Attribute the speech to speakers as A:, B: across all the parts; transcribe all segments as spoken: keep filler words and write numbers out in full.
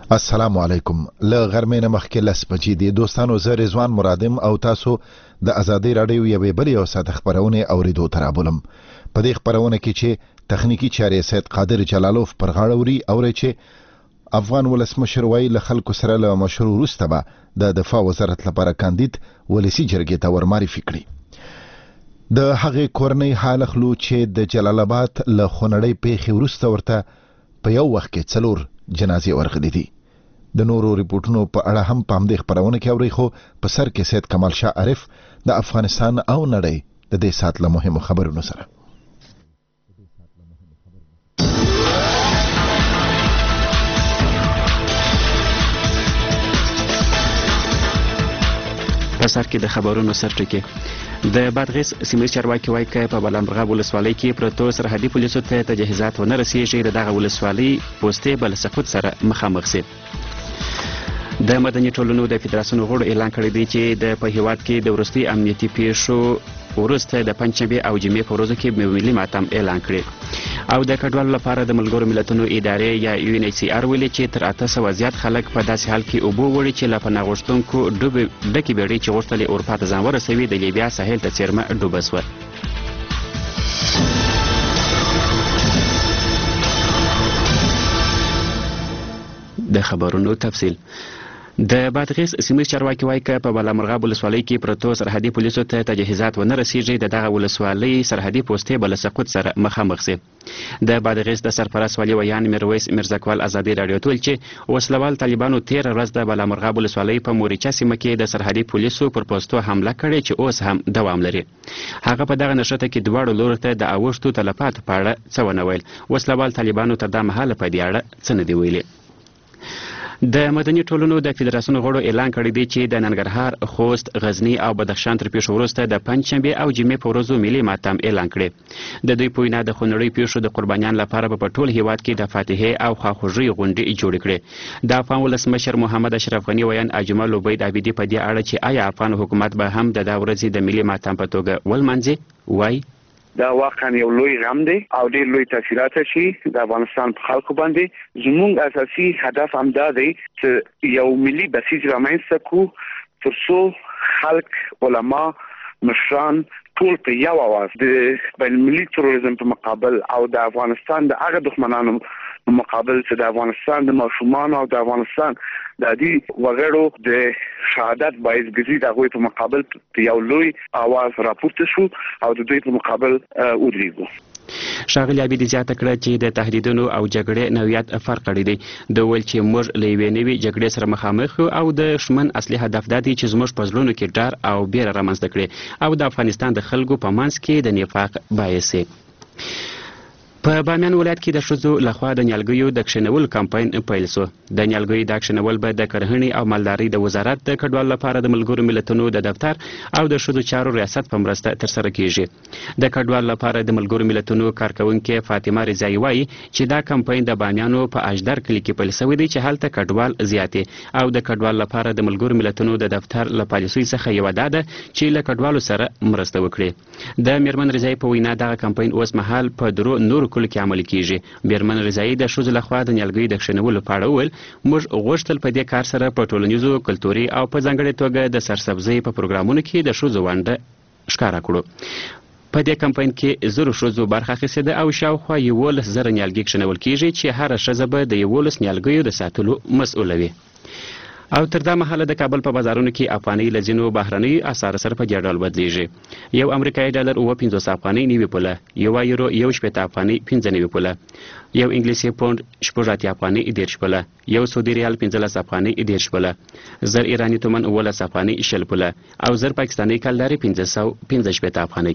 A: السلام علیکم. له غرمې نه مخکې لس بجې دي. دوستانو، زه رضوان مرادم او تاسو د ازادۍ راډیو یوې بلې او ساده خپرونې اورېدو ته رابولم. په دې خپرونه کې چې تخنیکي چارې سید قادر جلالوف پر غاړه وړي، اورئ چې افغان ولسمشر وایي له خلکو سره له مشورو وروسته به د دفاع وزارت لپاره کاندید ولسي جرګې ته ورمعرفي کړي. د هغې کورنۍ حال اخلو چې د جلال آباد له خونړۍ پیښې وروسته ورته په یو وخت کې څلور جنازې ورغلي دي. د نورو ریپورټونو په اړه هم په همدې خپرونه کې اورئ، خو په سر کې سید کمال شاه عارف د افغانستان او نړۍ د دې ساعت له مهمو خبرونو سره.
B: په سر کې د خبرونو سرټکی د بادغیس سیمه چارواکي وایي چې په بلمرغه ولسوالۍ کې پروتو سرحدي پولیسو ته تجهیزات ونه رسیږي، د دغه ولسوالۍ پوستې بل سقوط سره مخامخ سي. د مدني ټولنو د فدراسیون غړو اعلان کړی دی چې د په هیواد کې د وروستي امنیتي پیښو وروسته د پنجشنبې او جمعې په ورځو کې ملي ماتم اعلان کړی. او د کډوالو لپاره د ملګرو ملتونو ادارې یا یو ان ایچ سی آر ویلي چې تر اته سوه زیات خلک په داسې حال کې اوبو وړي چې له پناه غوښتونکو ډکې بیړۍ چې غوښتل یې اروپا ته ځان ورسوي د لیبیا ساحل ته څیرمه ډوبه سوه. د خبرونو تفصیل. د بادغیس سیمه چارواکي وایي چې په بلمرغه ولسوالۍ کې پروتو سرحدي پولیسو ته تجهیزات ونه رسیږي، د دغه ولسوالۍ سرحدي پوستې بل سقوط سره مخامخ سي. د بادغیس د سرپرست والي ویان میرویس میرزاکوال ازادي راډیو ته ویل چې وسلوال طالبانو تیر ورځ د بلمرغه ولسوالۍ په موریچا سیمه کې د سرحدي پولیسو پر پوستو حمله کړې چې اوس هم دوام لري. هغه په دغه نښته کې دواړو لورو ته د اوښتو تلفاتو په اړه څه ونه ویل. وسلوال طالبانو تر دا مهاله په دې اړه څه نه دي ویلي. د مدني ټولنو د فدراسیون غړو اعلان کړی دی چې د ننګرهار، خوست، غزني او بدخشان تر پیښو وروسته د پنجشنبې او جمعې په ورځو ملي ماتم اعلان کړی. د دوی په وینا د خونړۍ پیښو د قربانیانو لپاره به په ټول هیواد کې د فاتحې او خواخوږۍ غونډې جوړې کړي. د افغان ولسمشر محمد اشرف غني ویان اجمل عبید عابدي په دې اړه چې آیا افغان حکومت به هم د دا ورځې د ملي ماتم په توګه ولمانځي وایي
C: دا واقعا یو لوی غم دی او ډېر لوی تاثیرات شي د افغانستان په خلکو باندې. زموږ اساسي هدف هم دا دی چې یو ملي بسیج رامنځته کړو ترڅو خلک، علما، مشران ټول په یو اواز د بین المللي تروریزم په مقابل او د افغانستان د هغه دښمنانو په مقابل چې د افغانستان د ماشومان او د افغانستان د عادي وګړو د شهادت باعث ګرځي، د هغوی په مقابل په یو لوی اواز راپورته شو او د دوی په مقابل ودرېږو.
B: ښاغلي عابدي زیاته کړه چې د تهدیدونو او جګړې نوعیت فرق کړی دی. د ویل چې موږ له یوې نوې جګړې سره مخامخ یو او د دښمن اصلي هدف دا دی چې زموږ په زړونو کې ډار او بیره رامنځته کړي او د افغانستان د خلکو په منځ کې د نفاق باعث شي. په بامیان ولایت کې د ښځو لخوا د نیالګیو د کښېنولو کمپاین پیل شو. د نیالګیو دا کښېنول به د کرهڼې او مالدارۍ د وزارت د کډوالو لپاره د ملګرو ملتونو د دفتر او د ښځو چارو ریاست په مرسته ترسره کیږي. د کډوالو لپاره د ملګرو ملتونو کارکونکې فاطمه رضایي وایي چې دا کمپاین د بامیانو په اجدر کلي کې پیل شوی دی چې هلته کډوال زیات دي او د کډوالو لپاره د ملګرو ملتونو د دفتر له پالیسۍ څخه یوه دا ده چې له کډوالو سره مرسته وکړي. د میرمن رضایي په وینا دغه کمپاین اوس مهال په درو نورو کلو کې عملي کیږي. میرمن رضایي د ښځو لخوا د نیالګیو د کښېنولو په اړه وویل موږ غوښتل په دې کار سره په ټولنیزو، کلتوري او په ځانګړې توګه د سرسبزۍ په پروګرامونو کې د ښځو ونډه ښکاره کړو. په دې کمپاین کې زرو ښځو برخه اخیستې ده او شاوخوا یولس زره نیالګي کښېنول کیږي چې هره ښځه به د یولس نیالګیو د ساتلو مسؤله وي. او تر دا مهاله د کابل په بازارونو کې افغانۍ له ځینو بهرنیو اسعارو سره په دې ډول بدلیږي. یو امریکایي ډالر اوه پنځوس افغانۍ نوي پوله، یو یورو یو شپېته افغانۍ پنځه نوي پوله، یو انګلیسي پونډ شپږ اتیا افغانۍ دېرش پوله، یو سعودي ریال پنځلس افغانۍ دېرش پوله، زر ایراني تومن اوولس افغانۍ شل پوله او زر پاکستاني کلدارې پنځه سوه پنځه شپېته افغانۍ.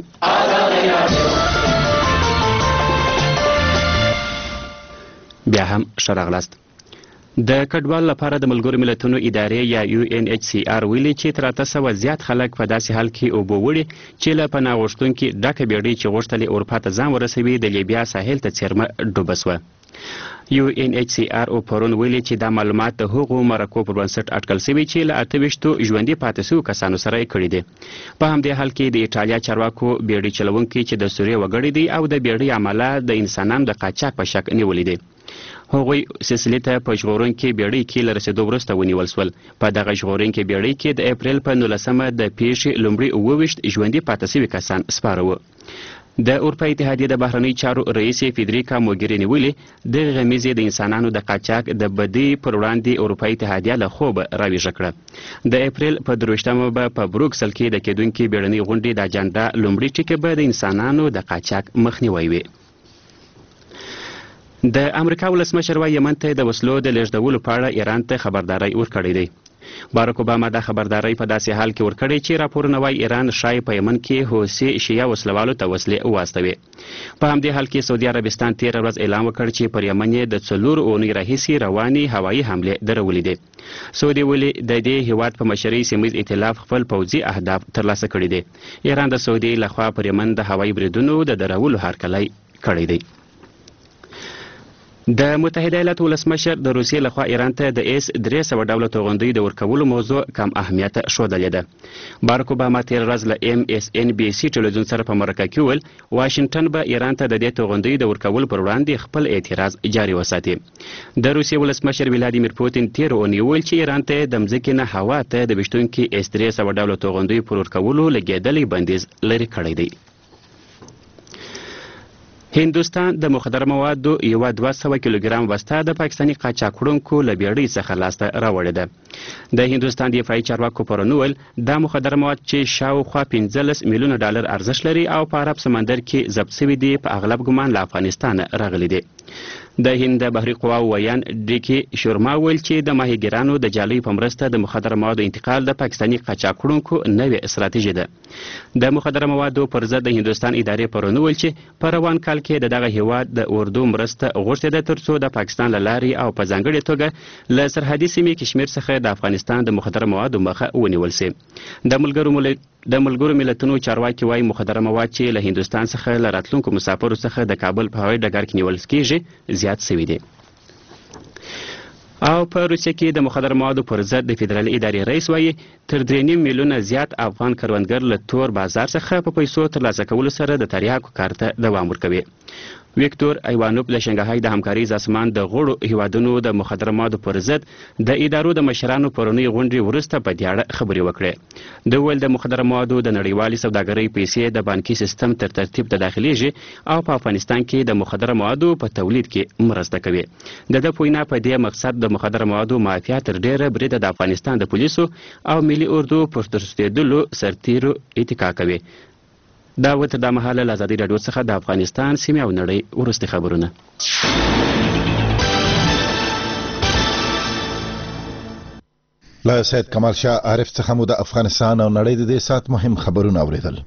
B: بیا هم ښه راغلاست. د کډوالو لپاره د ملګرو ملتونو ادارې یا یو ان ایچ سی آر ویلي چې تر اته سوه زیات خلک په داسې حال کې اوبو وړي چې له پناه غوښتونکي ډکه بیړۍ چې غوښتل یې اروپا ته ځان ورسوي د لیبیا ساحل ته څیرمه ډوبه سوه. یو ان ایچ سی آر او پرون ویلي چې دا معلومات د هغو مرکو پر بنسټ اټکل شوي چې له اته ویشتو ژوندي پاتې شویو کسانو سره یې کړي دي. په همدې حال کې د ایټالیا چارواکو بیړۍ چلوونکي چې د سوریې وګړي دي او د بیړۍ عمله د انسانانو د قاچاق په شک نیولي دي. هغوی سیسلي ته په ژغورونکې بیړۍ کې له رسېدو وروسته ونیول شول. په دغه ژغورونکې بیړۍ کې د اپریل په نولسمه د پیښې لومړي اووه ویشت ژوندي پاتې شوي کسان سپاره وو. د اروپا اتحادیې د بهرنیو چارو رئیس فیدریکا موګریني ویلي دغې غمیزې د انسانانو د قاچاق د بدۍ پر وړاندې اروپا اتحادیه له خوبه راویښه کړه. د اپریل په درویشتمه به په بروکسل کې د کېدونکې بیړنۍ غونډې د اجنډا لومړي ټکي به د انسانانو د قاچاق مخنیوی وي. د امریکا ولسمشر وایي یمن ته د وسلو د لیږدولو په اړه ایران ته خبرداری ورکړی دی. باراک اوباما دا خبرداری په داسې حال کې ورکړی چې راپورونه وایي ایران ښایي په یمن کې حوثي شیعه وسلوالو ته وسلې واستوي. په همدې حال کې سعودي عربستان تېره ورځ اعلان وکړ چې پر یمن یې د څلورو اونیو راهیسې روانې هوایي حملې درولې دي. سعودي ویلي د دې هیواد په مشرۍ سیمهیز ائتلاف خپل پوځي اهداف ترلاسه کړي دي. ایران د سعودي لخوا پر یمن د هوایي بریدونو د درولو هرکلی کړی دی. د متحده ایالاتو ولسمشر د روسیې لخوا ایران ته د ایس درې سوه ډوله توغندیو د ورکولو موضوع کم اهمیت ښودلې ده. باراک اوباما تېره ورځ له ایم اس ان بي سي ټلویزیون سره په مرکه کې وویل واشنګټن به ایران ته د دې توغندیو د ورکولو پر وړاندې خپل اعتراض جاري وساتي. د روسیې ولسمشر ولادیمیر پوتین تېره اونۍ وویل چې ایران ته د مځکې نه هوا ته د ویشتونکي ایس درې سوه ډوله توغندیو پر ورکولو لګېدلی بندیز لرې کړی دی. هندوستان د مخدره موادو یوه دوه سوه کیلوګرام بسته د پاکستاني قاچاقوړونکو له بیړۍ څخه لاسته راوړې ده. د هندوستان دفاعي چارواکو پرون وویل دا مخدره مواد چې شاوخوا پنځلس میلیونه ډالر ارزښت لري او په عرب سمندر کې ضبط شوي دي په اغلب ګمان له افغانستانه راغلي دي. د هند د بحري قواو ویان ډیکي شورما ویل چې د ماهیګیرانو د جالیو په مرسته د مخدره موادو انتقال د پاکستاني قاچاقوړونکو نوې استراتیژي ده. د مخدره موادو پر ضد د هندوستان ادارې پرون ویل چې په روان کال کې د دغه هیواد د اردو مرسته غوښتې ده ترڅو د پاکستان له لارې او په ځانګړې توګه له سرحدي سیمې کشمیر څخه د افغانستان د مخدره موادو مخه ونیول شي. د ملګرو مل... د ملګرو ملتونو چارواکي وایي مخدره مواد چې له هندوستان څخه له راتلونکو مسافرو څخه د کابل په هوایي ډګر کې نیول کېږي زیات شوي دي. او په روسیه کې د مخدره موادو پر ضد د فدرالي ادارې رئیس وایي تر درې نیم میلیونه زیات افغان کروندګر له تور بازار څخه په پیسو ترلاسه کولو سره د تریاکو کار ته دوام ورکوي. ویکتور ایوانوف د شنګهای د همکارۍ سازمان د غړو هیوادونو د مخدره موادو پر ضد د ادارو د مشرانو پرونی غونډې وروسته په دې اړه خبرې وکړې. د ویل د مخدره موادو د نړیوالې سوداګرۍ پیسې د بانکي سیستم تر ترتیب ته داخليږي او په افغانستان کې د مخدره موادو په تولید کې مرسته کوي. د د پوینا په دې مقصد د مخدره موادو مافیا تر ډیره برید د افغانستان د پولیسو او ملي اردو پر ترستېدلو سرتیرو اتکا کوي. دا و تر دا مهاله له ازادي راډیو څخه د افغانستان سیمې او نړۍ وروستي خبرونه.
A: له سید کمال شاه عارف څخه مو د افغانستان او نړۍ د دې سات مهم خبرونه اوریدل.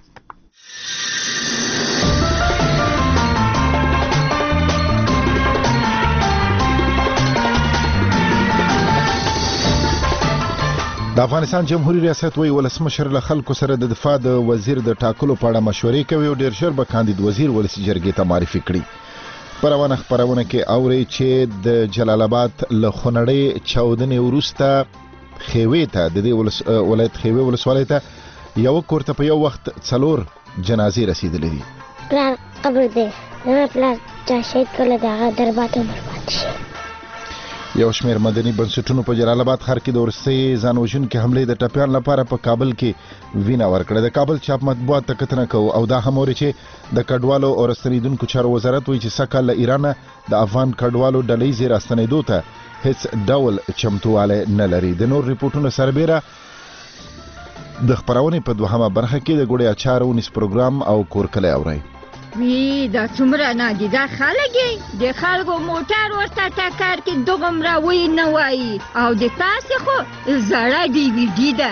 A: د افغانستان جمهوریت ریاست وی ولسمشر له خلکو سره د دفاع د وزیر د ټاکلو په اړه مشورې کوي او ډیر ژر به کاندید وزیر ولسی جرګې ته معرفي کړي. پروانه خبرونه کې اوري چې د جلال آباد له خنړې چاودنې وروسته خیوې ته د دې ولایت خیوې ولسوالۍ ته یو کورته په یو وخت څلور جنازې رسیدلې دي.
D: پلار قبر دی نه پلار چې شهید کړل دا درباته برباد شي.
A: یو شمېر مدني بنسټونو په جلال آباد ښار کې د ورستۍ ځانوژونکې حملې د ټپیان لپاره په کابل کې وینه ورکړه. د کابل چاپ مطبوعات ته کتنه کوو او دا هم اوري چې د کډوالو او راستنېدونکو چارو وزارت وایي چې سږ کال له ایرانه د افغان کډوالو ډلې یې راستنېدو ته هیڅ ډول چمتووالی نه لري. د نور ریپورټونو سربیره د خبرونې په دوهمه برخه کې د ګوړې اچار ونیس پروګرام او کورکلی اورئ.
E: وی دا څومره نادیده خلک د خلکو موټر ورته ټکر کې دومره وی نه وایي او د تاسې خو زړه ډي وي ډي ده.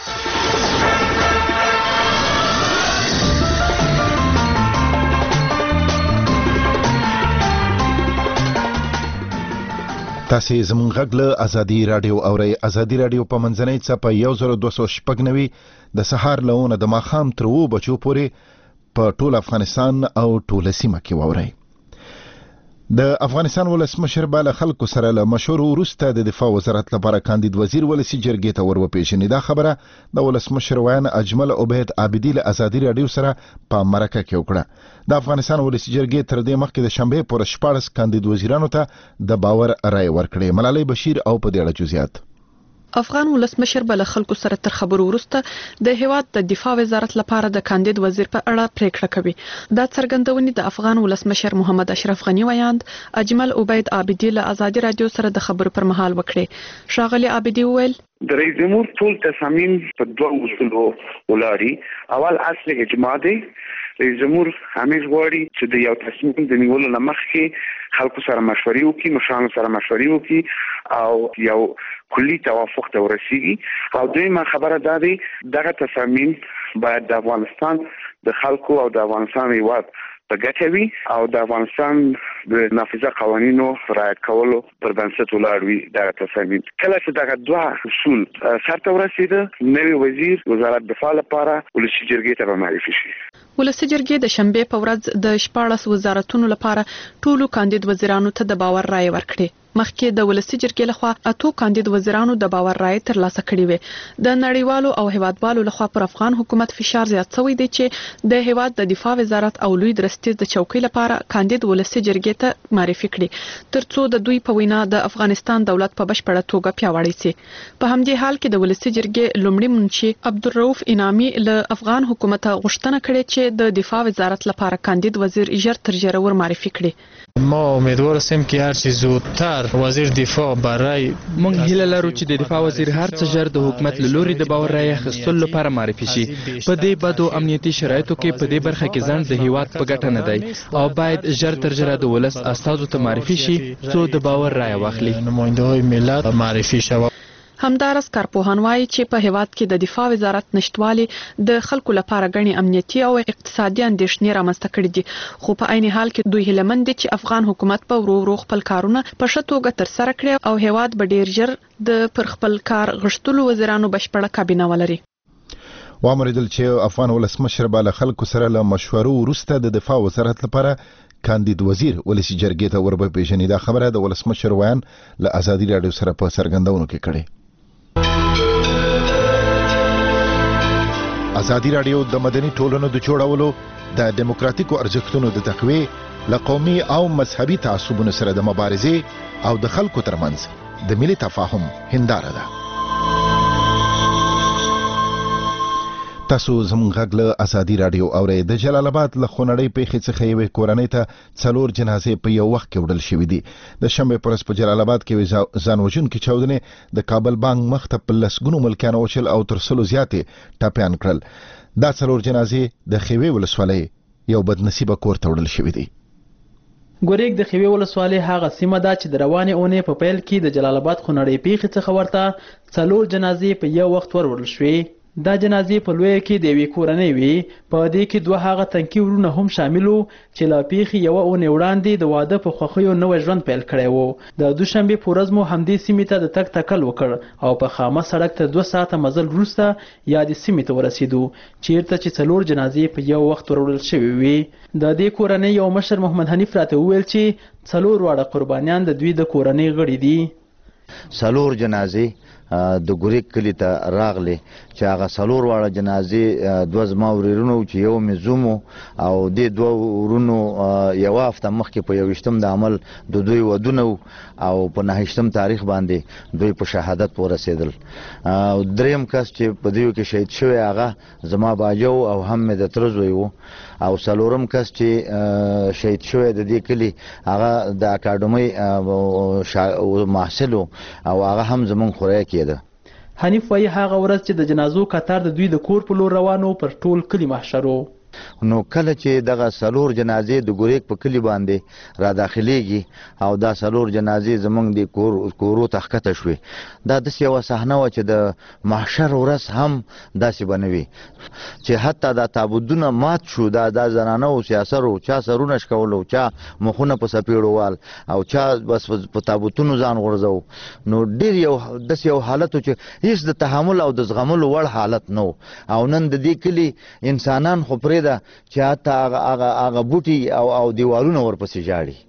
A: تاسې زموږ غږ له ازادي راډیو اورئ. ازادي راډیو په منځنۍ څپه یو زر دوه سوه شپږ نوي د سهار له اونه د ماښام تر اوو بجو پورې په ټول افغانستان او ټوله سیمه کې واورئ. د افغانستان ولسمشر بالا خلکو سره له مشورو وروسته د دفاع وزارت لپاره کاندید وزیر ولسی جرګې ته وروپېژنې. دا خبره د ولسمشر ویان اجمل عبید عابدی له ازادي راډیو سره په مرکه کې وکړه. د افغانستان ولسی جرګې تر دې مخکې د شنبې پر شپاړس کاندید وزیرانو ته د باور رای ورکړې. ملالۍ بشیر او په دې اړه جزئیات.
F: افغان ولسمشر بل خلکو سره تر خبرو وروسته د هیواد د دفاع وزارت لپاره د کاندید وزیر په اړه پریکړه کوي. دا څرګندونې د افغان ولسمشر محمد اشرف غنی ویاند اجمل عبید عابدی له ازادي راډیو سره د خبرو پر مهال وکړي. شاغلی عابدی وویل
C: د رئیس جمهور ټول تصامیم په دوه اصولو ولاړی. اول اصل اجماع دی. رئیس جمهور همیش غواړي چې د یو تصمیم د نیولو لمخکې خلکو سره مشورې وکړي، مشرانو سره مشورې وکړي او یو کلی توافق ته ورسیږي. او دویمه خبره دا دی دغه تصامیم باید د افغانستان د خلکو او د افغانستان هیواد په ګټه وي او د افغانستان د نافذه قوانینو رعایت کولو پر بنسټ ولاړ وي. دغه تصامیم کله چې دغه دوه اصول سرته ورسېده نوی وزیر وزارت دفاع لپاره ولسی جرګې ته معرفي شي.
F: ولسی جرګې د شنبې په ورځ د شپاړس وزارتونو لپاره ټولو کاندید وزیرانو ته د باور رای ورکړي. مخکې د ولسی جرګې لخوا اتو کاندید وزیرانو د باور رای ترلاسه کړې وې. د نړیوالو او هیوادوالو لخوا پر افغان حکومت فشار زیات شوی دی چې د هیواد د دفاع وزارت او لوی درستیز د چوکۍ لپاره کاندید ولسی جرګې ته معرفي کړي ترڅو د دوی په وینا د افغانستان دولت په بشپړه توګه پیاوړی شي. په همدې حال کې د ولسی جرګې لومړي منشي عبدالرؤف انعامي له افغان حکومت غوښتنه کړې چې د دفاع وزارت لپاره کاندید وزیر ژر تر ژره ور معرفي کړي.
G: ما امیدوار هستیم که هر چی زودتر وزیر دفاع برای
H: موږ هیله لرو چې د دفاع وزیر هر څه ژر د حکومت له لوري د باور رای اخیستلو لپاره معرفي شي. په دې بدو امنیتي شرایطو کې په دې برخه کې ځنډ د هیواد په ګټه نه دی او باید ژر تر ژره د ولس استازو ته معرفي شي څو د باور رای واخلي.
G: نماینده های ملت معرفي شوه.
F: همدارس کارپوهان وایي چې په هیواد کې د دفاع وزارت نشټوالي د خلکو لپاره غني امنیتي او اقتصادي اندېښنې رامنځته کړې دي. خو په عین حال کې دوی هیله مند دي چې افغان حکومت په ورو ورو خپل کارونه په ښه توګه ترسره کړي او هیواد به ډیر ژر د پر خپل کار غښتلو وزیرانو بشپړه کابینه ولري.
A: وامریدل چې افغان ولسمشر بالا خلکو سره له مشورو وروسته د دفاع وزارت لپاره کاندید وزیر ولسی جرګې ته ورپېژنې. دا خبره د ولسمشر ویان له ازادي راډیو سره په څرګندونو کې کړې. ازادي راډیو د مدني ټولنو د جوړولو د دیموکراتیکو ارزښتونو د تقویې له قومي او مذهبي تعصبونو سره د مبارزې او د خلکو ترمنځ د ملي تفاهم هنداره ده. تاسو زموږ غږ له ازادي راډیو اورئ. د جلال آباد له خونړۍ پیښې څخه یوې کورنۍ ته څلور جنازې په یو وخت کې وړل شوې دي. د شنبې په ورځ په جلال آباد کې ځان وژونکي چاودنې د کابل بانک مخ ته په لسګونو ملکیان وشل او تر سلو زیاتې ټپیان کړل. دا څلور جنازې د خیوې ولسوالۍ یو بدنصیبه کور ته وړل شوې دي.
I: ګورېګ د خیوې ولسوالۍ هغه سیمه ده چې د روانې اونۍ په پیل کې د جلال آباد خونړۍ پیښې څخه ورته څلور جنازې په یو وخت وروړل شوې. دا جنازې په لویه کې د یوې کورنۍ وي. په دې کې دوه هغه تنکي ورونه هم شامل وو چې له پیښې یوه اونۍ وړاندې د واده په خوښیو نوی ژوند پیل کړی و. د دوشنبې په ورځ مو همدې سیمې ته د تګ تکل وکړ او په خامه سړک ته دوه ساعته مزل وروسته یادې سیمې ته ورسېدو چیرته چې څلور جنازې په یو وخت وروړل شوې وي. د دې کورنۍ یو مشر محمد حنیف راته وویل چې څلور واړه قربانیان د دوی د کورنۍ غړي دي.
J: څلور جنازې د ګورېګ کلي ته راغلې چې هغه څلور واړه جنازې دوه زما ورېرونه وو چې یو مې زوم او دې دوه ورونو یوه هفته مخکې په یوویشتم د عمل د دوی ودونه وو او په نهه تاریخ باندې دوی په شهادت ورسېدل. دریم کس چې په دوی کې شهید شوی هغه زما باجه او هم مې د تره زوی و او څلورم کس چې شهید شوی د دې کلي هغه د اکاډمۍ محصل او هغه هم زمونږ خوریه کې ده.
I: حنیف وایي هغه ورځ چې د جنازو قطار د دوی د کور په لور روانو پر ټول کلي محشر و.
J: نو کله چې دغه څلور جنازې د ګورېګ په کلي باندې را داخليږي او دا څلور جنازې زمونږ د کور کورو ته ښکته شوې دا داسې یوه صحنه وه چې د محشر ورځ هم داسې به نه وي چې حتی دا تابوتونه مات شو. دا دا زنانه و سیاسر و چا سرونه شکول و چا مخونه په سپېړو وال او چا بس په تابوتونو ځان غورځو. نو ډېر یو داسې یو حالت و چې هېڅ د تحمل او د زغملو وړ حالت نه و. او نن د دې کلي انسانان خو پرې ده چې حتی هغه هغه بوټي او او دیوالونه ورپسې جاړي.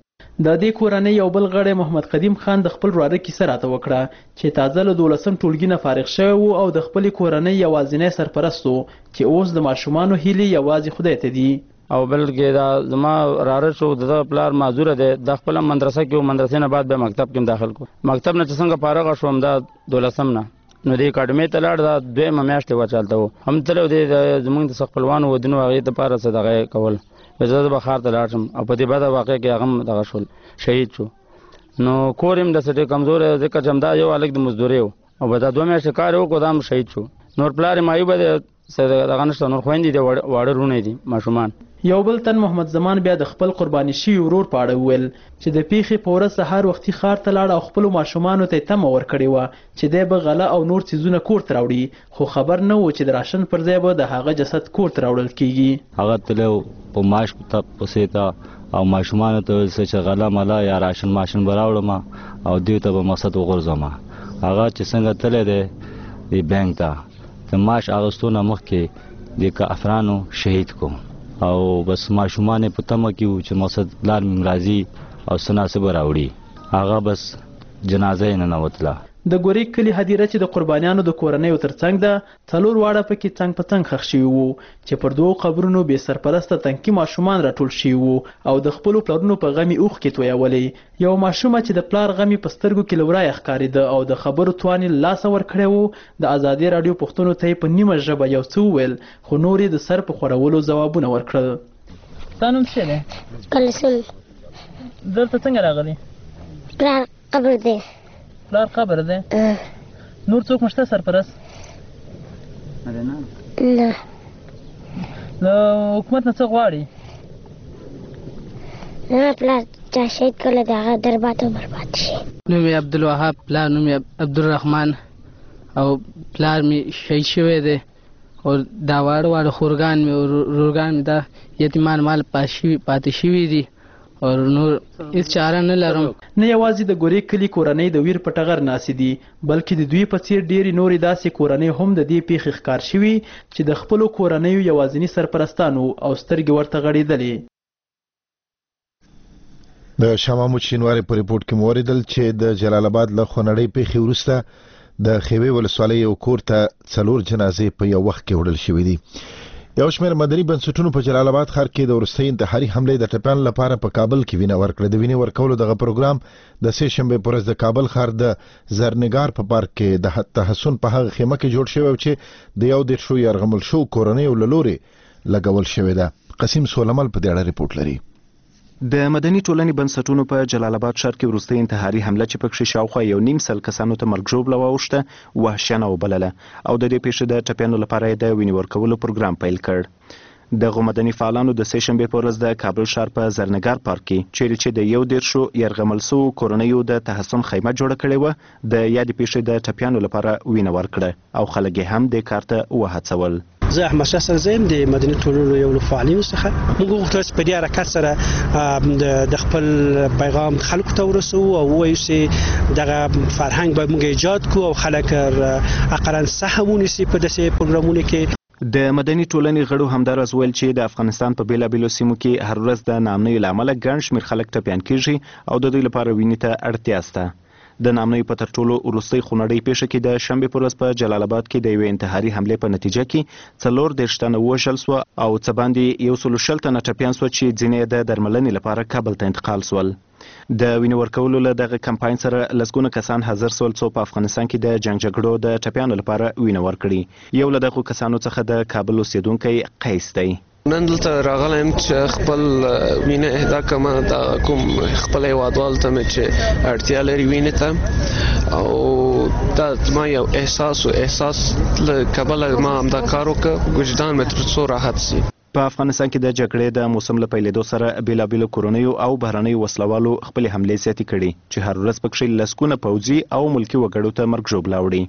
I: د دې کورنۍ یو بل غړی محمد قدیم خان د خپل وراره کیسه راته وکړه چې تازه له دولسم ټولګي نه فارغ شوی و او د خپلې کورنۍ یوازینی سرپرست و چې اوس د ماشومانو هیلې یوازې خدای ته دي.
K: او بلکې دا زما وراره شو د پلار معذوره دی د خپل مدرسه کې او مدرسې نه بعد به مکتب کې داخل کو مکتب نه چې څنګه فارغ شوم دا دولسم نه نو د اکاډمي ته لاړ دا دویمه میاشت وچالته و هم تلو دی زمونږ د خپلوانو ودونو هغې دپاره څه دغه کول زه به ښار ته لاړ شم او په دې بده واقع کې هغه هم دغه شول شهید شو نو کور هم داسې ډېر کمزوری ځکه چې همدا یو هلک د مزدورۍ و او به دا دوه میاشتې کار یې وکړو دا هم شهید شو نور پلار یې معیوبه دی دغه نشته نور خویندې دي واړه وروڼه دي ماشومان.
I: یو بل تن محمد زمان بیا د خپل قرباني شوي ورور په اړه وویل چې د پیښې په ورځ سهار وختي ښار ته لاړ او خپلو ماشومانو ته یې تمه ورکړې وه چې دی به غله او نور څیزونه کور ته راوړي خو خبر نه و چې د راشن پر ځای به د هغه جسد کور ته راوړل کیږي.
L: هغه تللی په معاش پسې ته او ماشومانو ته ویل چې غله مله یا راشن ماشین به راوړم او دوی ته به مقصد وغورځوم. هغه چې څنګه تللی دی د بینک ته د معاش اخیستو نه مخکې د کافرانو شهید کو او بس ماشومان په تمه کې وو چې مقصد پلار مې راځي او څه ناڅه به راوړي هغه بس جنازه یې ننوتله.
I: د ګوریک کلي هدیره چې د قربانیانو د کورنیو ترڅنګ ده څلور واړه پکې څنګ په څنګ ښخ شوي وو چې پر دوو قبرونو بې سرپرسته تنکي ماشومان راټول شوي وو او د خپلو پلرونو په غم یې اوښکې تویولې. یو ماشومه چې د پلار غم یې په سترګو کې له ورایه ښکارېده او د خبرو توان یې له لاسه ورکړی و د ازادي راډیو پوښتنو ته یې په نیمه ژبه یو څه وویل خو نور یې د سر په خوړولو ځوابونه ورکړل.
M: ستا نوم څه دی؟
D: کلثوم.
M: دلته څنګه راغلی؟
D: پلار قبر دی.
M: پلار قبر دی؟ نور څوک مشته سرپرست؟
D: نه.
M: له حکومت نه څه غواړي؟
D: نه پلار چا شهید کړی دی هغه دربات او برباد شي.
N: نوم یې عبدالوهاب پلار نوم یې عبدالرحمن او پلار مې شهید شوی دی او دا واړه واړه خورګان مې او ورورګان مې دا یتیمان مال پاتې شوي دي او نور هېڅ چاره نه لرم.
I: نه یوازې د ګوریک کلي کورنۍ د ویر په ټغر ناستې دي بلکې د دوی په څېر ډېرې نورې داسې کورنۍ هم د دې پیښې ښکار شوي چې د خپلو کورنیو یوازیني سرپرستان وو او سترګې ورته غړېدلې.
A: د شاه محمود شینواري په ریپورټ کې مو اوریدل چې د جلال آباد له خونړۍ پیښې وروسته د خیوې ولسوالۍ یو کور ته څلور جنازې په یو وخت کې وړل شوې دي. یو شمېر مدني بنسټونو په جلال آباد ښار کې د وروستۍ انتحاري حملې د ټپیانو لپاره په کابل کې وینه ورکړه. د وینې ورکولو دغه پروګرام د سې شنبې په ورځ د کابل ښار د زرنګار په پارک کې د تحسن په هغه خیمه کې جوړ شوی چې د یو دېرشو یرغمل شوو کورنیو له لورې لګول شوې ده. قسیم سولمل په دې اړه ریپورټ لري.
O: د مدني ټولنې بنسټونو په جلال آباد ښار کې وروستۍ انتحاري حمله چې پکښې شاوخوا یو نیم سل کسانو ته مرګ ژوبله واوښته وحشیانه وبلله او د دې پیښې د ټپیانو لپاره یې د وینې ورکولو پروګرام پیل کړ. دغو مدني فعالانو د سې شنبې په ورځ د کابل ښار په زرنګار پارک کې چیرې چې د یو دېرشو یرغمل سوو کورنیو د تحسن خیمه جوړه کړې وه د یادې پیښې د ټپیانو لپاره وینه ورکړه او خلک یې هم دې کار ته وهڅول.
P: زه احمد شاه سرزیم د مدني ټولنو یو له فعالینو څخه موږ غوښتل چې په دې حرکت سره د خپل پیغام خلکو ته ورسوو او ووایو چې دغه فرهنګ باید موږ ایجاد کړو او خلک اقلا سهم ونیسي په داسې پروګرامونو کې.
O: د مدني ټولنې غړو همداراز ویل چې د افغانستان په بیلابیلو سیمو کې هر ورځ د ناامنیو له امله ګڼ شمېر خلک ټپیان کیږي او د دوی لپاره وینې ته اړتیا شته. د ناامنیو په تر ټولو وروستۍ خونړۍ پیښه کې د شنبې په ورځ په جلال آباد کې د یوې انتحاري حملې په نتیجه کې څلور دېرش تنه ووژل سوه او څه باندې یو سلو شل تنه ټپیان سوه چې ځینې د درملنې لپاره کابل ته انتقال سول. د وینې ورکولو له دغه کمپاین سره لسګونه کسان حاضر سول څو په افغانستان کې د جنګ جګړو د ټپیانو لپاره وینه ورکړي. یو له دغو کسانو څخه د کابل اوسیدونکی قیس دی.
Q: نن دلته راغلی یم چې خپل وینه اهدا کړم د کوم خپل هېوادوالو ته مې چې اړتیا لري وینې ته او دا زما یو احساس و احساس له کبله ما همدا کار وکړ وجدان مې تر څو راحت سي.
O: په افغانستان کې د جګړې د موسم له پیلېدو سره بیلابیلو کورنیو او بهرنیو وسلوالو خپلې حملې زیاتې کړي چې هر ورځ پکښې لسګونه پوځي او ملکي وګړو ته مرګ ژوبله وړي.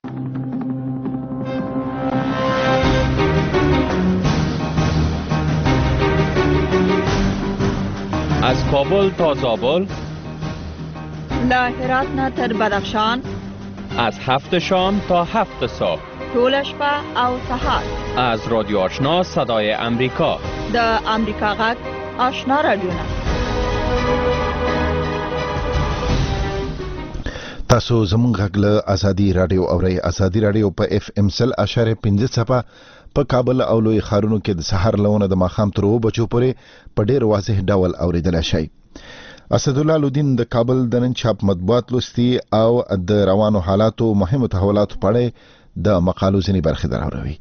R: از کابل تا زابل،
E: له هرات نه تر بدخشان،
R: از هفت شام تا هفت صبح،
E: ټوله شپه او سهار،
R: از رادیو آشنا صدای امریکا،
E: د امریکا غږ آشنا رادیو نه
A: تاسو زموږ غږ له ازادي رادیو اورئ. ازادي رادیو په اف ام سل اشاره پنځه څپه په کابل او لوی ښارونو کې د سحر لونه د ماښام تر اوه بجو پورې په ډېر واضح ډول اوریدلی شئ. اسدالله لودین د کابل د نن چاپ مطبوعات لوستي او د روانو حالاتو مهمو تحولاتو په اړه د مقالو ځینې برخې دراوروي.